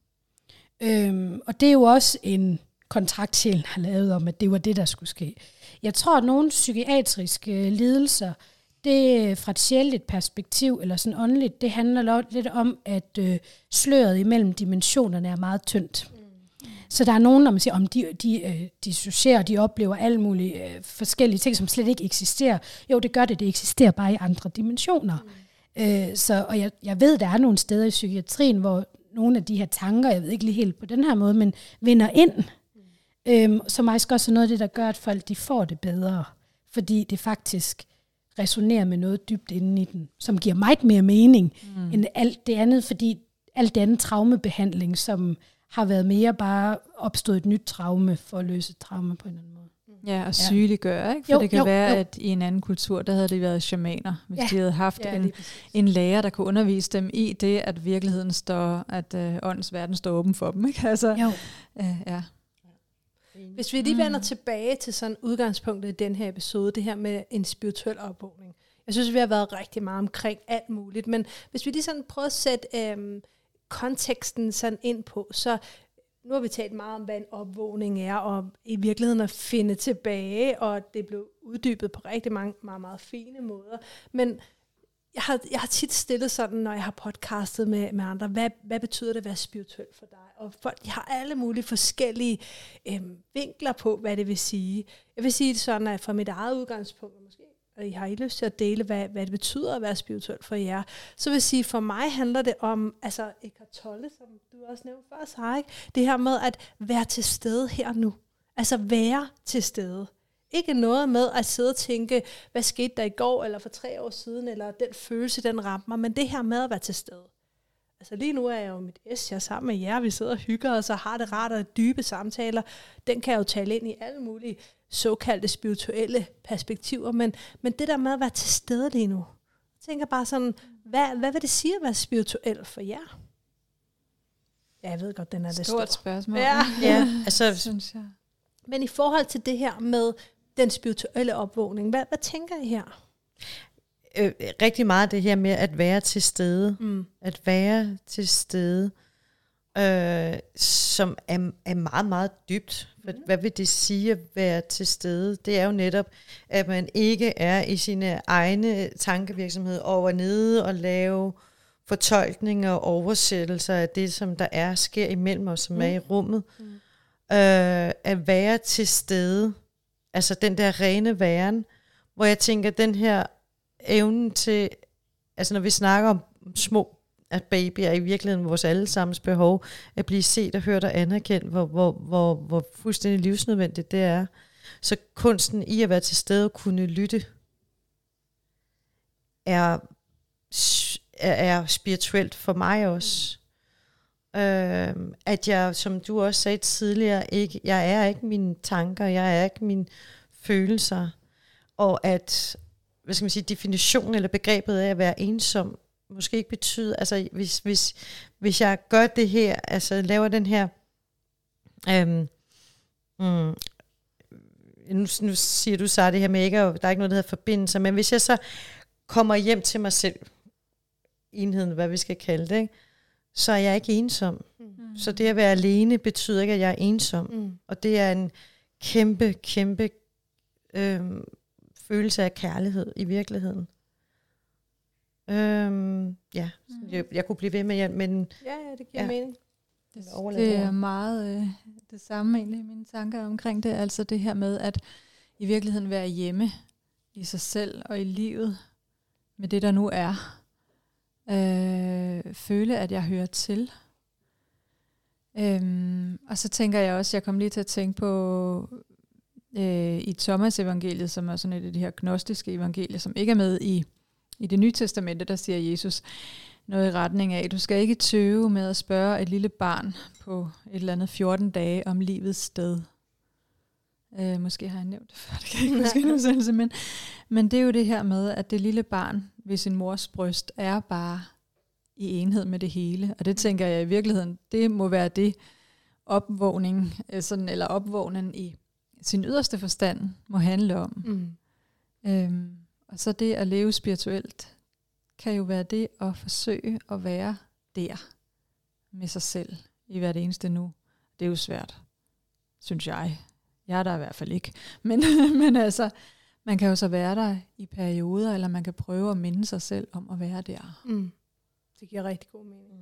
Øhm, og det er jo også en kontrakt, sjælen har lavet om, at det var det, der skulle ske. Jeg tror, at nogle psykiatriske lidelser, det fra et sjældent perspektiv, eller sådan åndeligt, det handler lidt om, at øh, sløret imellem dimensionerne er meget tyndt. Mm. Så der er nogen, når man siger, om de, de, øh, de associerer, de oplever alle mulige øh, forskellige ting, som slet ikke eksisterer. Jo, det gør det, det eksisterer bare i andre dimensioner. Mm. Øh, så, og jeg, jeg ved, der er nogle steder i psykiatrien, hvor nogle af de her tanker, jeg ved ikke lige helt på den her måde, men vinder ind. Mm. Øhm, som faktisk også er noget af det, der gør, at folk de får det bedre. Fordi det faktisk resonerer med noget dybt inde i den, som giver meget mere mening mm. end alt det andet, fordi alt det andet traumebehandling, som har været mere bare opstået et nyt traume for at løse et traume på en anden måde. Ja, og sygeliggøre, ikke? For jo, det kan jo, være, jo. at i en anden kultur, der havde det været shamaner, hvis ja. de havde haft ja, en, en lærer, der kunne undervise dem i det, at virkeligheden står, at øh, åndens verden står åben for dem, ikke? Altså, jo. Øh, ja. Hvis vi lige vender mm. tilbage til sådan udgangspunktet i den her episode, det her med en spirituel opvågning. Jeg synes, vi har været rigtig meget omkring alt muligt, men hvis vi lige sådan prøver at sætte øhm, konteksten sådan ind på, så nu har vi talt meget om, hvad en opvågning er, og i virkeligheden at finde tilbage, og det blev uddybet på rigtig mange meget, meget fine måder. Men jeg har, jeg har tit stillet sådan, når jeg har podcastet med, med andre, hvad, hvad betyder det at være spirituel for dig? Og folk de har alle mulige forskellige øhm, vinkler på, hvad det vil sige. Jeg vil sige det sådan, at fra mit eget udgangspunkt, måske, og I har I lyst til at dele, hvad, hvad det betyder at være spirituel for jer, så vil jeg sige, for mig handler det om, altså Eckhart Tolle, som du også nævnte før, så ikke? Det her med at være til stede her nu. Altså være til stede. Ikke noget med at sidde og tænke, hvad skete der i går, eller for tre år siden, eller den følelse, den ramte mig, men det her med at være til stede. Altså lige nu er jeg jo mit S, jeg er sammen med jer, vi sidder og hygger os og har det rart og dybe samtaler. Den kan jeg jo tale ind i alle mulige såkaldte spirituelle perspektiver, men, men det der med at være til stede lige nu, jeg tænker bare sådan, hvad, hvad vil det sige at være spirituel for jer? Ja, jeg ved godt, den er det stort store spørgsmål. Ja, ja altså, synes jeg. Men i forhold til det her med den spirituelle opvågning, hvad, hvad tænker I her? Øh, rigtig meget det her med at være til stede. Mm. At være til stede, øh, som er, er meget, meget dybt. Mm. Hvad vil det sige at være til stede? Det er jo netop, at man ikke er i sine egne tankevirksomhed over og nede og lave fortolkninger og oversættelser af det, som der er, sker imellem os, som mm. er i rummet. Mm. Øh, at være til stede, altså den der rene væren, hvor jeg tænker, den her evnen til, altså når vi snakker om små at babyer, er i virkeligheden vores allesammens behov, at blive set og hørt og anerkendt, hvor, hvor, hvor, hvor fuldstændig livsnødvendigt det er. Så kunsten i at være til stede og kunne lytte, er, er, er spirituelt for mig også. Øh, at jeg, som du også sagde tidligere, ikke, jeg er ikke mine tanker, jeg er ikke mine følelser, og at, hvad skal man sige, definitionen eller begrebet af at være ensom, måske ikke betyder, altså hvis, hvis, hvis jeg gør det her, altså laver den her, øhm, mm, nu, nu siger du så det her med ikke, der er ikke noget, der hedder forbindelse, men hvis jeg så kommer hjem til mig selv, enheden, hvad vi skal kalde det, ikke? så er jeg ikke ensom. Mm. Så det at være alene betyder ikke, at jeg er ensom. Mm. Og det er en kæmpe, kæmpe øhm, følelse af kærlighed i virkeligheden. Øhm, ja, Mm. jeg, jeg kunne blive ved med, men Ja, ja, det giver Ja. mening. Det, overlade det er over. meget øh, det samme egentlig, mine tanker omkring det. Altså det her med at i virkeligheden være hjemme i sig selv og i livet med det, der nu er. Øh, føle, at jeg hører til. Øhm, og så tænker jeg også, jeg kom lige til at tænke på øh, i Thomas evangeliet, som er sådan et af de her gnostiske evangelier, som ikke er med i, i det nye testamente, der siger Jesus noget i retning af, du skal ikke tøve med at spørge et lille barn på et eller andet fjorten dage om livets sted. Øh, måske har jeg nævnt det før, det kan jeg ikke huske en udsendelse, men, men det er jo det her med, at det lille barn ved sin mors bryst er bare i enhed med det hele. Og det tænker jeg i virkeligheden, det må være det opvågning, sådan, eller opvågnen i sin yderste forstand må handle om. Mm. Øhm, og så det at leve spirituelt, kan jo være det at forsøge at være der med sig selv i hvert eneste nu. Det er jo svært, synes jeg. Jeg er der i hvert fald ikke. Men, men altså, man kan jo så være der i perioder, eller man kan prøve at minde sig selv om at være der. Mm. Det giver rigtig god mening.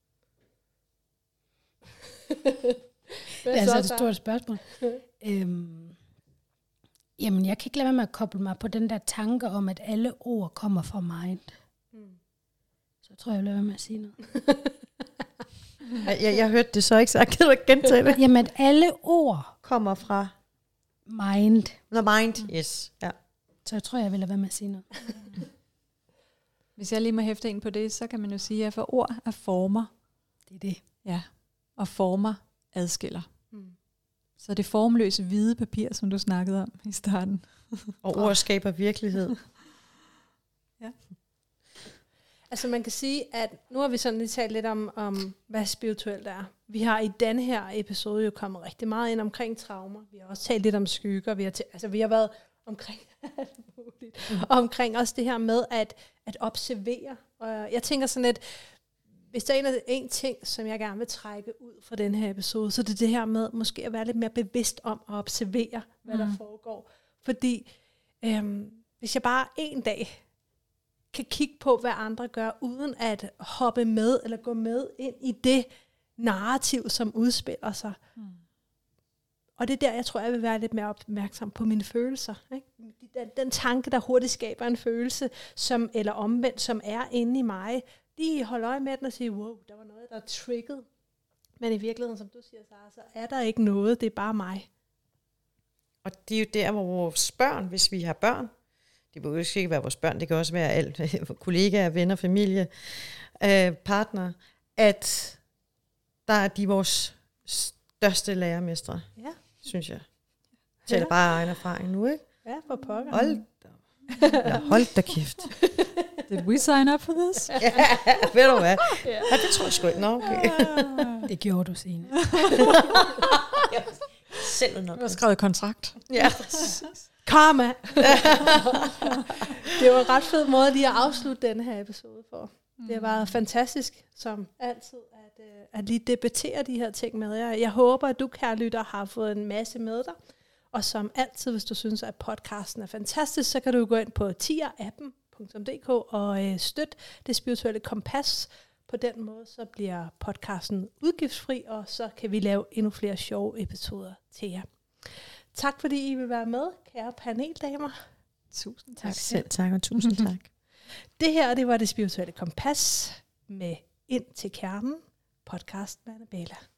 Det er altså et stort spørgsmål. øhm, jamen, jeg kan ikke lade være med at koble mig på den der tanke om, at alle ord kommer fra mind. Mm. Så jeg tror jeg, vil lade være med at sige noget. jeg, jeg, jeg hørte det så ikke, så jeg kan ikke gentage det. Jamen, at alle ord Kommer fra mind. the mind, yes. Ja. Så jeg tror, jeg vil lade være med at sige noget. Hvis jeg lige må hæfte ind på det, så kan man jo sige, at for ord er former. Det er det. Ja, og former adskiller. Mm. Så det formløse hvide papir, som du snakkede om i starten. Og ord skaber virkelighed. Altså man kan sige, at nu har vi sådan lige talt lidt om, om hvad spirituelt er. Vi har i denne her episode jo kommet rigtig meget ind omkring traumer. Vi har også talt lidt om skygger. Vi har, talt, altså, vi har været omkring alt muligt. Mm. Og omkring også det her med at, at observere. Og jeg tænker sådan lidt, hvis der er en, en ting, som jeg gerne vil trække ud fra den her episode, så det er det her med måske at være lidt mere bevidst om at observere, hvad mm. der foregår. Fordi øhm, hvis jeg bare en dag kan kigge på, hvad andre gør, uden at hoppe med, eller gå med ind i det narrativ, som udspiller sig. Mm. Og det er der, jeg tror, jeg vil være lidt mere opmærksom på mine følelser. Ikke? Den, den tanke, der hurtigt skaber en følelse, som, eller omvendt, som er inde i mig, de holder øje med den og siger, wow, der var noget, der er trigget. Men i virkeligheden, som du siger, Sara, så er der ikke noget, det er bare mig. Og det er jo der, hvor vores børn, hvis vi har børn, det må jo ikke være vores børn, det kan også være alt, kollegaer, venner, familie, øh, partner, at der er de vores største lærermestre, Ja. synes jeg. Jeg taler bare af egen erfaring nu, ikke? Ja, for pokker. Hold da, ja, hold da kæft. Did we sign up for this? Ja, ved du hvad? Ja, det tror jeg sgu ikke. Nå, okay. Det gjorde du, Signe. Selv nok. Du har skrevet kontrakt. Ja. Karma! Det var en ret fed måde lige at afslutte denne her episode for. Mm. Det har været fantastisk, som altid, at, uh, at lige debattere de her ting med jer. Jeg håber, at du, kære lytter, har fået en masse med dig. Og som altid, hvis du synes, at podcasten er fantastisk, så kan du gå ind på tier appen punktum d k og uh, støtte Det Spirituelle Kompas. På den måde, så bliver podcasten udgiftsfri, og så kan vi lave endnu flere sjove episoder til jer. Tak fordi I vil være med, kære paneldamer. Tusind tak. Tak selv, tak, og tusind tak. Det her, det var Det Spirituelle Kompas med Ind til Kernen, podcast med Annabella.